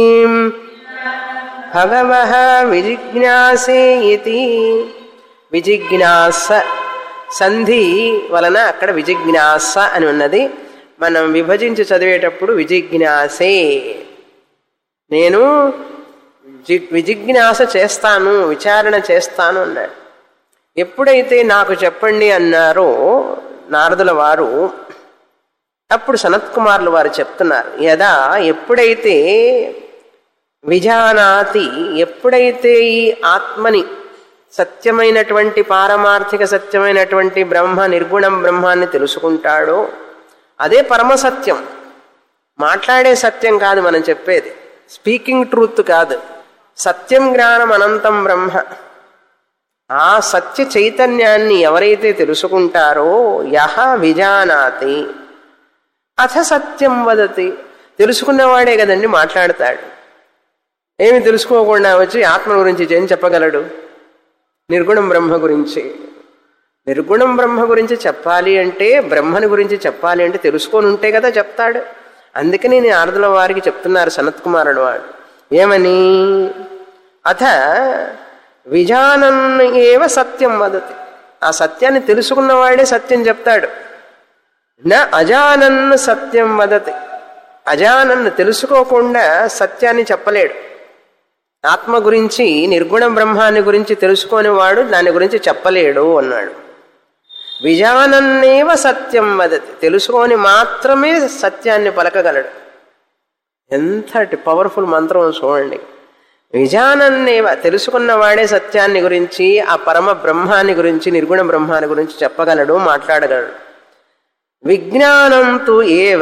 భగవః విజిజ్ఞాసే ఇతి. విజిజ్ఞాస సంధి వలన అక్కడ విజిజ్ఞాస అని ఉన్నది. మనం విభజించి చదివేటప్పుడు విజిజ్ఞాసే, నేను విజిజ్ఞాస చేస్తాను, విచారణ చేస్తాను అన్నాడు. ఎప్పుడైతే నాకు చెప్పండి అన్నారో నారదుల వారు, అప్పుడు సనత్కుమారులు వారు చెప్తున్నారు, యదా ఎప్పుడైతే విజానాతి, ఎప్పుడైతే ఈ ఆత్మని సత్యమైనటువంటి పారమార్థిక సత్యమైనటువంటి బ్రహ్మ నిర్గుణం బ్రహ్మాన్ని తెలుసుకుంటాడో అదే పరమసత్యం. మాట్లాడే సత్యం కాదు మనం చెప్పేది, స్పీకింగ్ ట్రూత్ కాదు. సత్యం జ్ఞానం అనంతం బ్రహ్మ. ఆ సత్య చైతన్యాన్ని ఎవరైతే తెలుసుకుంటారో యహ విజానాతి అథ సత్యం వదతి. తెలుసుకున్నవాడే కదండి మాట్లాడతాడు. ఏమి తెలుసుకోకుండా వచ్చి ఆత్మ గురించి ఏం చెప్పగలడు? నిర్గుణం బ్రహ్మ గురించి. నిర్గుణం బ్రహ్మ గురించి చెప్పాలి అంటే, బ్రహ్మని గురించి చెప్పాలి అంటే తెలుసుకొని ఉంటే కదా చెప్తాడు. అందుకని నేను నారదుల వారికి చెప్తున్నారు సనత్కుమారుడు వాడు ఏమని, అథ విజానన్ ఏవ సత్యం వదతి. ఆ సత్యాన్ని తెలుసుకున్నవాడే సత్యం చెప్తాడు. నా అజానన్ సత్యం వదతి. అజానన్ తెలుసుకోకుండా సత్యాన్ని చెప్పలేడు. ఆత్మ గురించి నిర్గుణ బ్రహ్మాన్ని గురించి తెలుసుకునేవాడు దాని గురించి చెప్పలేడు అన్నాడు. విజానన్నేవ సత్యం వదతి. తెలుసుకొని మాత్రమే సత్యాన్ని పలకగలడు. ఎంతటి పవర్ఫుల్ మంత్రం చూడండి. విజానన్నేవ తెలుసుకున్నవాడే సత్యాన్ని గురించి ఆ పరమ బ్రహ్మాన్ని గురించి నిర్గుణ బ్రహ్మాన్ని గురించి చెప్పగలడు, మాట్లాడగలడు. విజ్ఞానం తు ఏవ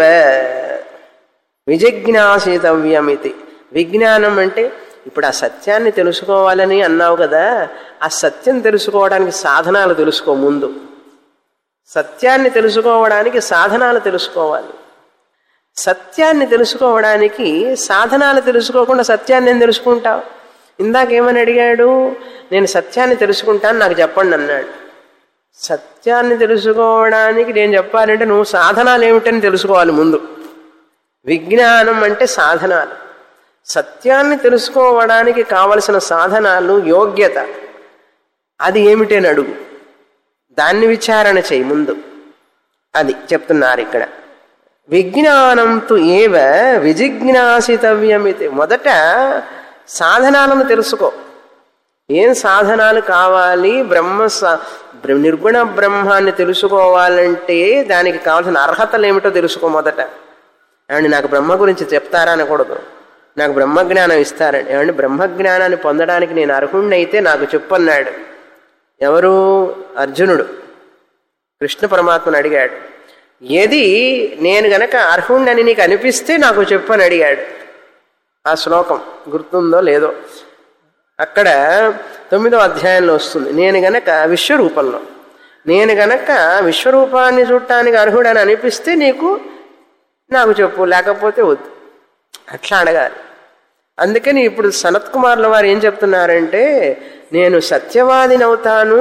విజిజ్ఞాసితవ్యమితి. విజ్ఞానం అంటే ఇప్పుడు ఆ సత్యాన్ని తెలుసుకోవాలని అన్నావు కదా, ఆ సత్యం తెలుసుకోవడానికి సాధనాలు తెలుసుకో. ముందు సత్యాన్ని తెలుసుకోవడానికి సాధనాలు తెలుసుకోవాలి. సత్యాన్ని తెలుసుకోవడానికి సాధనాలు తెలుసుకోకుండా సత్యాన్ని నేను తెలుసుకుంటావు. ఇందాకేమని అడిగాడు, నేను సత్యాన్ని తెలుసుకుంటాను నాకు చెప్పండి అన్నాడు. సత్యాన్ని తెలుసుకోవడానికి నేను చెప్పాలంటే నువ్వు సాధనాలు ఏమిటని తెలుసుకోవాలి ముందు. విజ్ఞానం అంటే సాధనాలు. సత్యాన్ని తెలుసుకోవడానికి కావలసిన సాధనాలు, యోగ్యత అది ఏమిటని అడుగు, దాన్ని విచారణ చేయి ముందు. అది చెప్తున్నారు ఇక్కడ. విజ్ఞానం తు ఏవ విజిజ్ఞాసితవ్యమితి. మొదట సాధనాలను తెలుసుకో. ఏం సాధనాలు కావాలి? నిర్గుణ బ్రహ్మాన్ని తెలుసుకోవాలంటే దానికి కావాల్సిన అర్హతలు ఏమిటో తెలుసుకో మొదట. ఏమండి నాకు బ్రహ్మ గురించి చెప్తారా అనకూడదు, నాకు బ్రహ్మజ్ఞానం ఇస్తారండి. ఏమండి బ్రహ్మజ్ఞానాన్ని పొందడానికి నేను అర్హుణ్ణైతే నాకు చెప్పన్నాడు. ఎవరు? అర్జునుడు కృష్ణ పరమాత్మను అడిగాడు. ఏది నేను గనక అర్హుణ్ణని నీకు అనిపిస్తే నాకు చెప్పని అడిగాడు. ఆ శ్లోకం గుర్తుందో లేదో, అక్కడ 9వ అధ్యాయంలో వస్తుంది. నేను గనక విశ్వరూపంలో, నేను గనక విశ్వరూపాన్ని చూడటానికి అర్హుడని అనిపిస్తే నాకు చెప్పు, లేకపోతే వద్దు. అట్లా అడగాలి. అందుకని ఇప్పుడు సనత్కుమార్ల వారు ఏం చెప్తున్నారంటే, నేను సత్యవాదినవుతాను,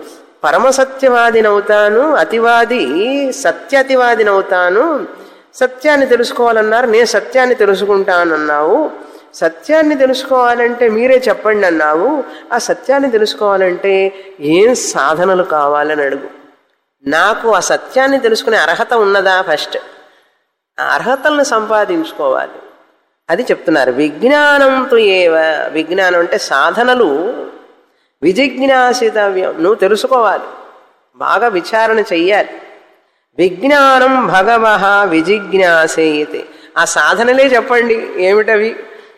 పరమసత్యవాదినవుతాను, అతివాది సత్యతివాదినవుతాను. సత్యాన్ని తెలుసుకోవాలన్నారు, నేను సత్యాన్ని తెలుసుకుంటానన్నావు. సత్యాన్ని తెలుసుకోవాలంటే మీరే చెప్పండి అన్నావు. ఆ సత్యాన్ని తెలుసుకోవాలంటే ఏం సాధనలు కావాలని అడుగు. నాకు ఆ సత్యాన్ని తెలుసుకునే అర్హత ఉన్నదా? ఫస్ట్ ఆ అర్హతలను సంపాదించుకోవాలి. అది చెప్తున్నారు. విజ్ఞానంతో ఏవ, విజ్ఞానం అంటే సాధనలు. విజిజ్ఞాసితవ్యం, నువ్వు తెలుసుకోవాలి, బాగా విచారణ చెయ్యాలి. విజ్ఞానం భగవః విజిజ్ఞాసేయతే. ఆ సాధనలే చెప్పండి, ఏమిటవి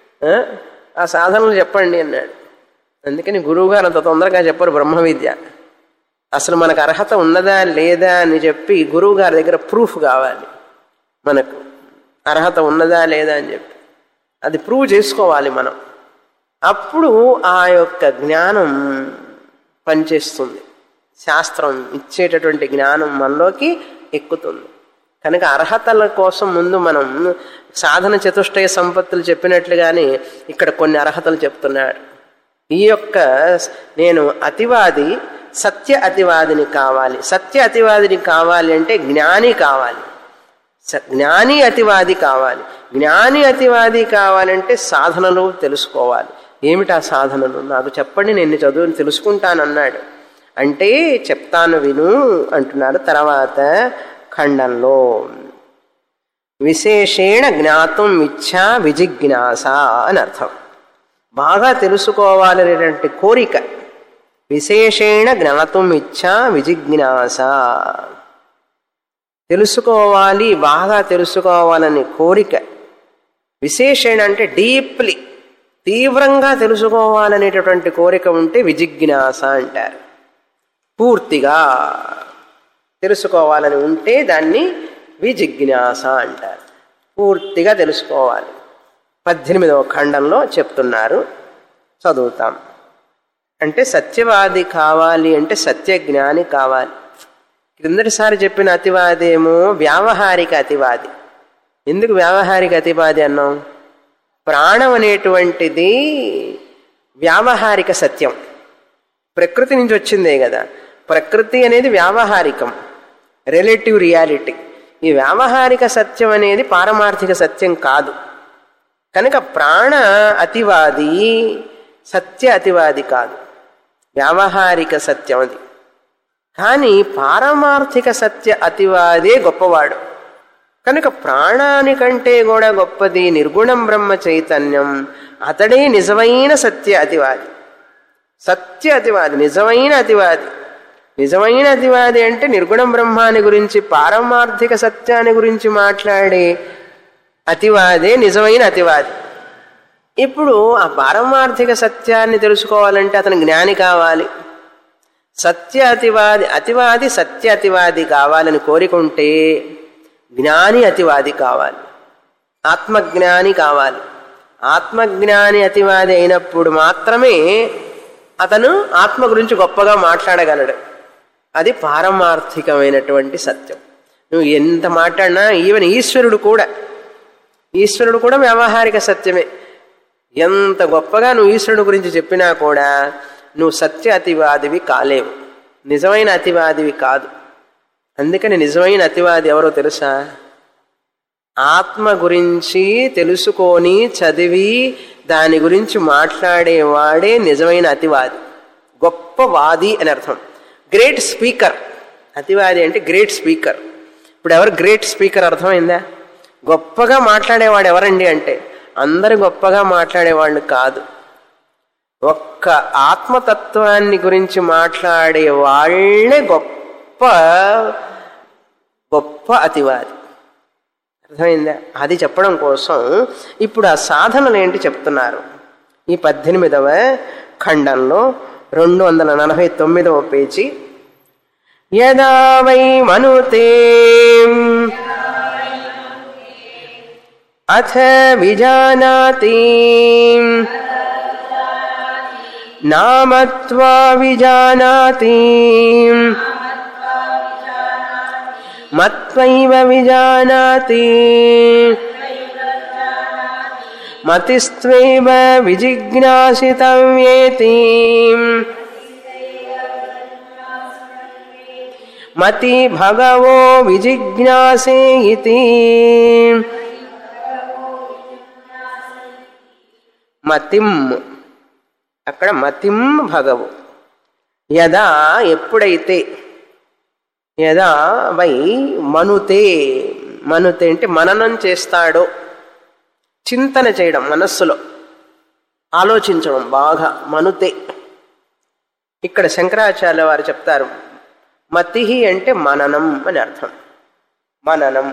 ఆ సాధనలు చెప్పండి అన్నాడు. అందుకని గురువుగారు అంత తొందరగా చెప్పరు బ్రహ్మ విద్య. అసలు మనకు అర్హత ఉన్నదా లేదా అని చెప్పి గురువు గారి దగ్గర ప్రూఫ్ కావాలి. మనకు అర్హత ఉన్నదా లేదా అని చెప్పి అది ప్రూవ్ చేసుకోవాలి మనం. అప్పుడు ఆ యొక్క జ్ఞానం పనిచేస్తుంది. శాస్త్రం ఇచ్చేటటువంటి జ్ఞానం మనలోకి ఎక్కుతుంది. కనుక అర్హతల కోసం ముందు మనం సాధన చతుష్టయ సంపత్తులు చెప్పినట్లుగానే ఇక్కడ కొన్ని అర్హతలు చెప్తున్నాడు. ఈ యొక్క నేను అతివాది, సత్య అతివాదిని కావాలి. సత్య అతివాదిని కావాలి అంటే జ్ఞాని కావాలి, జ్ఞాని అతివాది కావాలి. జ్ఞాని అతివాది కావాలంటే సాధనలు తెలుసుకోవాలి. ఏమిటా సాధనలు? నాకు చెప్పండి, నేను చదువుని తెలుసుకుంటానన్నాడు. అంటే చెప్తాను విను అంటున్నారు. తర్వాత ఖండంలో విశేషేణ జ్ఞాతం ఇచ్చా విజిజ్ఞాస అని అర్థం. బాగా తెలుసుకోవాలనేటువంటి కోరిక. విశేషేణ జ్ఞాతం ఇచ్చా విజిజ్ఞాస, తెలుసుకోవాలి, బాగా తెలుసుకోవాలని కోరిక. విశేషేణ అంటే డీప్లీ, తీవ్రంగా తెలుసుకోవాలనేటటువంటి కోరిక ఉంటే విజిజ్ఞాస అంటారు. పూర్తిగా తెలుసుకోవాలని ఉంటే దాన్ని విజిజ్ఞాస అంటారు. పూర్తిగా తెలుసుకోవాలి. 18వ ఖండంలో చెప్తున్నారు, చదువుతాం. అంటే సత్యవాది కావాలి అంటే సత్యజ్ఞాని కావాలి. క్రిందటిసారి చెప్పిన అతివాది ఏమో వ్యావహారిక అతివాది. ఎందుకు వ్యావహారిక అతివాది అన్నాం? ప్రాణం అనేటువంటిది వ్యావహారిక సత్యం, ప్రకృతి నుంచి వచ్చిందే కదా. ప్రకృతి అనేది వ్యావహారికం, రిలేటివ్ రియాలిటీ. ఈ వ్యావహారిక సత్యం అనేది పారమార్థిక సత్యం కాదు. కనుక ప్రాణ అతివాది సత్య అతివాది కాదు, వ్యావహారిక సత్యం అది. కానీ పారమార్థిక సత్య అతివాదే గొప్పవాడు. కనుక ప్రాణానికంటే కూడా గొప్పది నిర్గుణం బ్రహ్మ చైతన్యం. అతడే నిజమైన సత్య అతివాది. సత్య అతివాది, నిజమైన అతివాది. నిజమైన అతివాది అంటే నిర్గుణం బ్రహ్మాన్ని గురించి, పారమార్థిక సత్యాన్ని గురించి మాట్లాడే అతివాదే నిజమైన అతివాది. ఇప్పుడు ఆ పారమార్థిక సత్యాన్ని తెలుసుకోవాలంటే అతను జ్ఞాని కావాలి. సత్య అతివాది, అతివాది సత్య అతివాది కావాలని కోరికుంటే జ్ఞాని అతివాది కావాలి, ఆత్మజ్ఞాని కావాలి. ఆత్మజ్ఞాని అతివాది అయినప్పుడు మాత్రమే అతను ఆత్మ గురించి గొప్పగా మాట్లాడగలడు. అది పారమార్థికమైనటువంటి సత్యం. నువ్వు ఎంత మాట్లాడినా, ఈవెన్ ఈశ్వరుడు కూడా వ్యావహారిక సత్యమే. ఎంత గొప్పగా నువ్వు ఈశ్వరుడు గురించి చెప్పినా కూడా నువ్వు సత్య అతివాదివి కాలేవు, నిజమైన అతివాదివి కాదు. అందుకని నిజమైన అతివాది ఎవరో తెలుసా? ఆత్మ గురించి తెలుసుకొని చదివి దాని గురించి మాట్లాడేవాడే నిజమైన అతివాది, గొప్ప వాది అని అర్థం. Great speaker. అతివాది అంటే గ్రేట్ స్పీకర్. ఇప్పుడు ఎవరు గ్రేట్ స్పీకర్ అర్థమైందా? గొప్పగా మాట్లాడేవాడు ఎవరండి అంటే అందరు గొప్పగా మాట్లాడేవాళ్ళు కాదు, ఒక్క ఆత్మతత్వాన్ని గురించి మాట్లాడే వాళ్ళే గొప్ప గొప్ప అతివాది. అర్థమైందా? అది చెప్పడం కోసం ఇప్పుడు ఆ సాధనలు ఏంటి చెప్తున్నారు. ఈ 18వ ఖండంలో 249వ పేజీ. యదా వై మనుతే అథ విజానాతి నామత్వా విజానాతి మత్వైవ విజానాతి మతిస్త్వైవ విజిజ్ఞాసితవ్యేతి మతి భగవో విజిజ్ఞాసే ఇతి. మతిం, అక్కడ మతిం భగవు. యదా ఎప్పుడైతే, యదా వై మనుతే, మనుతే అంటే మననం చేస్తాడో, చింతన చేయడం, మనస్సులో ఆలోచించడం బాగా, మనుతే. ఇక్కడ శంకరాచార్య వారు చెప్తారు మతి అంటే మననం అని అర్థం. మననం,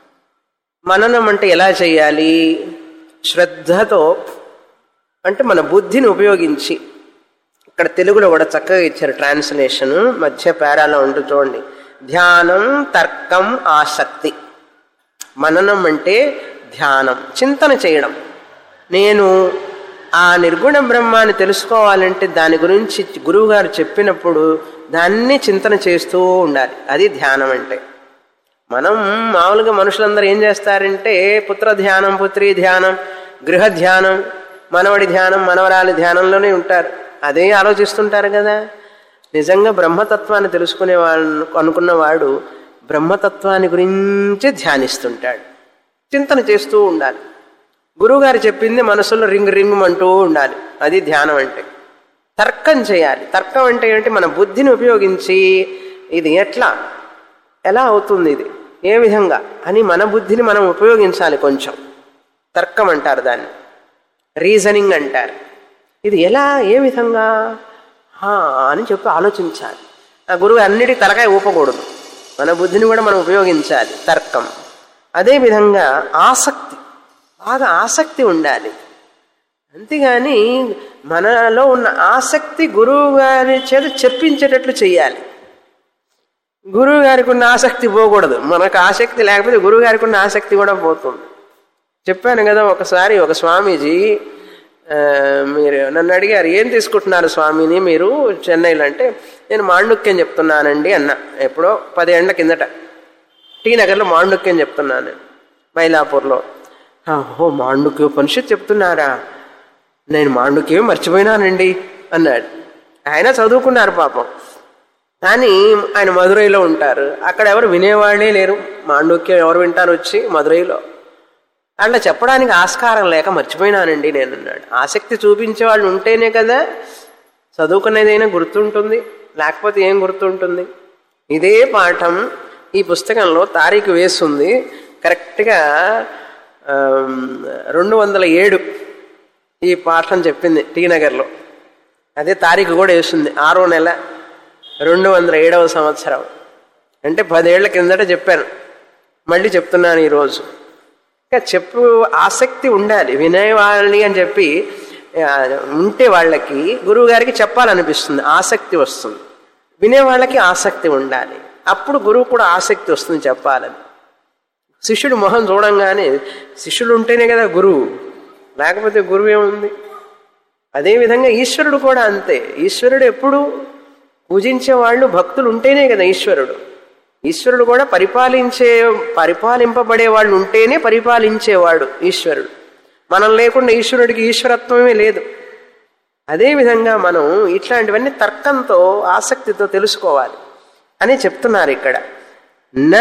మననం అంటే ఎలా చేయాలి? శ్రద్ధతో, అంటే మన బుద్ధిని ఉపయోగించి. ఇక్కడ తెలుగులో కూడా చక్కగా ఇచ్చారు ట్రాన్స్లేషన్, మధ్య పేరాలో ఉంటూ చూడండి. ధ్యానం, తర్కం, ఆసక్తి. మననం అంటే ధ్యానం, చింతన చేయడం. నేను ఆ నిర్గుణ బ్రహ్మాన్ని తెలుసుకోవాలంటే దాని గురించి గురువుగారు చెప్పినప్పుడు దాన్ని చింతన చేస్తూ ఉండాలి. అది ధ్యానం అంటే. మనం మామూలుగా మనుషులందరూ ఏం చేస్తారంటే పుత్ర ధ్యానం, పుత్రీ ధ్యానం, గృహ ధ్యానం, మనవడి ధ్యానం, మనవరాలి ధ్యానంలోనే ఉంటారు. అదే ఆలోచిస్తుంటారు కదా. నిజంగా బ్రహ్మతత్వాన్ని తెలుసుకునే వాళ్ళు అనుకున్నవాడు బ్రహ్మతత్వాన్ని గురించి ధ్యానిస్తుంటాడు, చింతన చేస్తూ ఉండాలి. గురువుగారు చెప్పింది మనసులో రింగ్ రింగ్ అంటూ ఉండాలి. అది ధ్యానం అంటే. తర్కం చేయాలి. తర్కం అంటే ఏంటి? మన బుద్ధిని ఉపయోగించి ఇది ఎలా అవుతుంది, ఇది ఏ విధంగా అని మన బుద్ధిని మనం ఉపయోగించాలి. కొంచెం తర్కం అంటారు దాన్ని, రీజనింగ్ అంటారు. ఇది ఎలా, ఏ విధంగా అని చెప్పి ఆలోచించాలి. ఆ గురువు అన్నిటికీ తలకాయ ఊపకూడదు, మన బుద్ధిని కూడా మనం ఉపయోగించాలి. తర్కం. అదేవిధంగా ఆసక్తి, బాగా ఆసక్తి ఉండాలి. అంతేగాని మనలో ఉన్న ఆసక్తి గురువు గారి చేత చెప్పించేటట్లు చెయ్యాలి. గురువు గారికి ఉన్న ఆసక్తి పోకూడదు. మనకు ఆసక్తి లేకపోతే గురువు గారికి ఉన్న ఆసక్తి కూడా పోతుంది. చెప్పాను కదా, ఒకసారి ఒక స్వామీజీ మీరు నన్ను అడిగారు, ఏం తీసుకుంటున్నారు స్వామిని మీరు చెన్నైలో అంటే, నేను మాండుక్యం చెప్తున్నానండి అన్న. ఎప్పుడో 10 ఏళ్ల కిందట టీ నగర్లో మాండుక్యం చెప్తున్నాను, మైలాపూర్లో. ఓహో, మాండుక్య ఉపనిషత్తు చెప్తున్నారా? నేను మాండుక్యం మర్చిపోయినానండి అన్నాడు. ఆయన చదువుకున్నారు పాపం, కానీ ఆయన మదురైలో ఉంటారు. అక్కడ ఎవరు వినేవాళ్ళే లేరు. మాండుక్యం ఎవరు వింటారు వచ్చి మదురైలో? అట్లా చెప్పడానికి ఆస్కారం లేక మర్చిపోయినానండి నేను అన్నాడు. ఆసక్తి చూపించేవాళ్ళు ఉంటేనే కదా చదువుకునేదైనా గుర్తుంటుంది, లేకపోతే ఏం గుర్తుంటుంది? ఇదే పాఠం ఈ పుస్తకంలో తారీఖు వేస్తుంది. కరెక్ట్గా 207 ఈ పాఠం చెప్పింది టీ నగర్లో. అదే తారీఖు కూడా వేస్తుంది, 6వ నెల 207వ సంవత్సరం. అంటే 10 ఏళ్ల కిందట చెప్పాను, మళ్ళీ చెప్తున్నాను ఈరోజు. ఇంకా చెప్పు ఆసక్తి ఉండాలి. వినేవాళ్ళని అని చెప్పి ఉంటే వాళ్ళకి గురువు గారికి చెప్పాలనిపిస్తుంది, ఆసక్తి వస్తుంది. వినేవాళ్ళకి ఆసక్తి ఉండాలి, అప్పుడు గురువు కూడా ఆసక్తి వస్తుంది చెప్పాలని. శిష్యుడు మొహం చూడంగానే, శిష్యుడు ఉంటేనే కదా గురువు, లేకపోతే గురువు ఏముంది. అదేవిధంగా ఈశ్వరుడు కూడా అంతే. ఈశ్వరుడు ఎప్పుడు పూజించే వాళ్ళు భక్తులు ఉంటేనే కదా ఈశ్వరుడు. ఈశ్వరుడు కూడా పరిపాలింపబడే వాళ్ళు ఉంటేనే పరిపాలించేవాడు ఈశ్వరుడు. మనం లేకుండా ఈశ్వరుడికి ఈశ్వరత్వమే లేదు. అదేవిధంగా మనం ఇట్లాంటివన్నీ తర్కంతో ఆసక్తితో తెలుసుకోవాలి అని చెప్తున్నారు ఇక్కడ. నా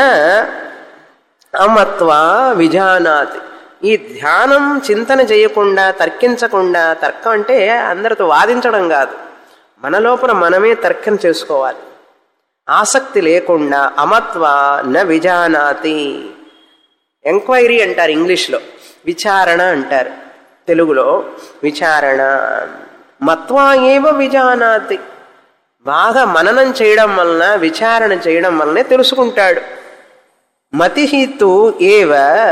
అమత్వా విజానాతి. ఈ ధ్యానం చింతన చేయకుండా, తర్కించకుండా, తర్కం అంటే అందరితో వాదించడం కాదు, మన లోపల మనమే తర్కం చేసుకోవాలి. ఆసక్తి లేకుండా అమత్వా న విజానాతి. ఎంక్వైరీ అంటారు ఇంగ్లీష్లో, విచారణ అంటారు తెలుగులో. విచారణ మత్వా ఏవ విజానాతి. బాగా మననం చేయడం వలన, విచారణ చేయడం వలనే తెలుసుకుంటాడు. మతిహితు ఏవ.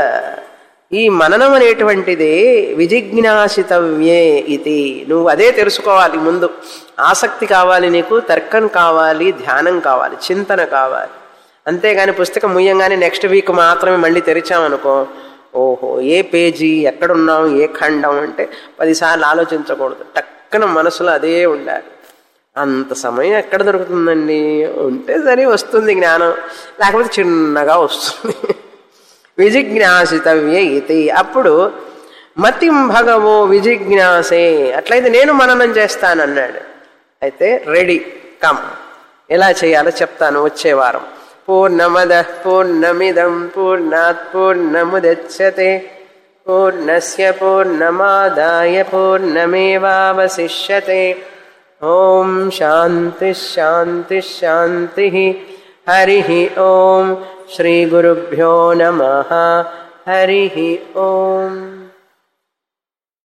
ఈ మననం అనేటువంటిదే విజిజ్ఞాసితవ్యే ఇది. నువ్వు అదే తెలుసుకోవాలి ముందు. ఆసక్తి కావాలి నీకు, తర్కం కావాలి, ధ్యానం కావాలి, చింతన కావాలి. అంతేగాని పుస్తకం ముయ్యంగానే నెక్స్ట్ వీక్ మాత్రమే మళ్ళీ తెరిచామనుకో, ఓహో ఏ పేజీ, ఎక్కడున్నాం, ఏ ఖండం అంటే 10 సార్లు ఆలోచించకూడదు. టక్కన మనసులో అదే ఉండాలి. అంత సమయం ఎక్కడ దొరుకుతుందండి? ఉంటే సరే వస్తుంది జ్ఞానం, లేకపోతే చిన్నగా వస్తుంది. విజిజ్ఞాసితవ్య ఇది. అప్పుడు మతిం భగవో విజిజ్ఞాసే. అట్లయితే నేను మననం చేస్తానన్నాడు. అయితే రెడీ, కమ్. ఎలా చేయాలో చెప్తాను వచ్చే వారం. పూర్ణమదః పూర్ణమిదం పూర్ణాత్ పూర్ణముదచ్యతే పూర్ణస్య పూర్ణమాదాయ పూర్ణమేవావశిష్యతే. ఓం శాంతి శాంతి శాంతి. హరి ఓం. శ్రీ గురుభ్యో నమః. హరి ఓం.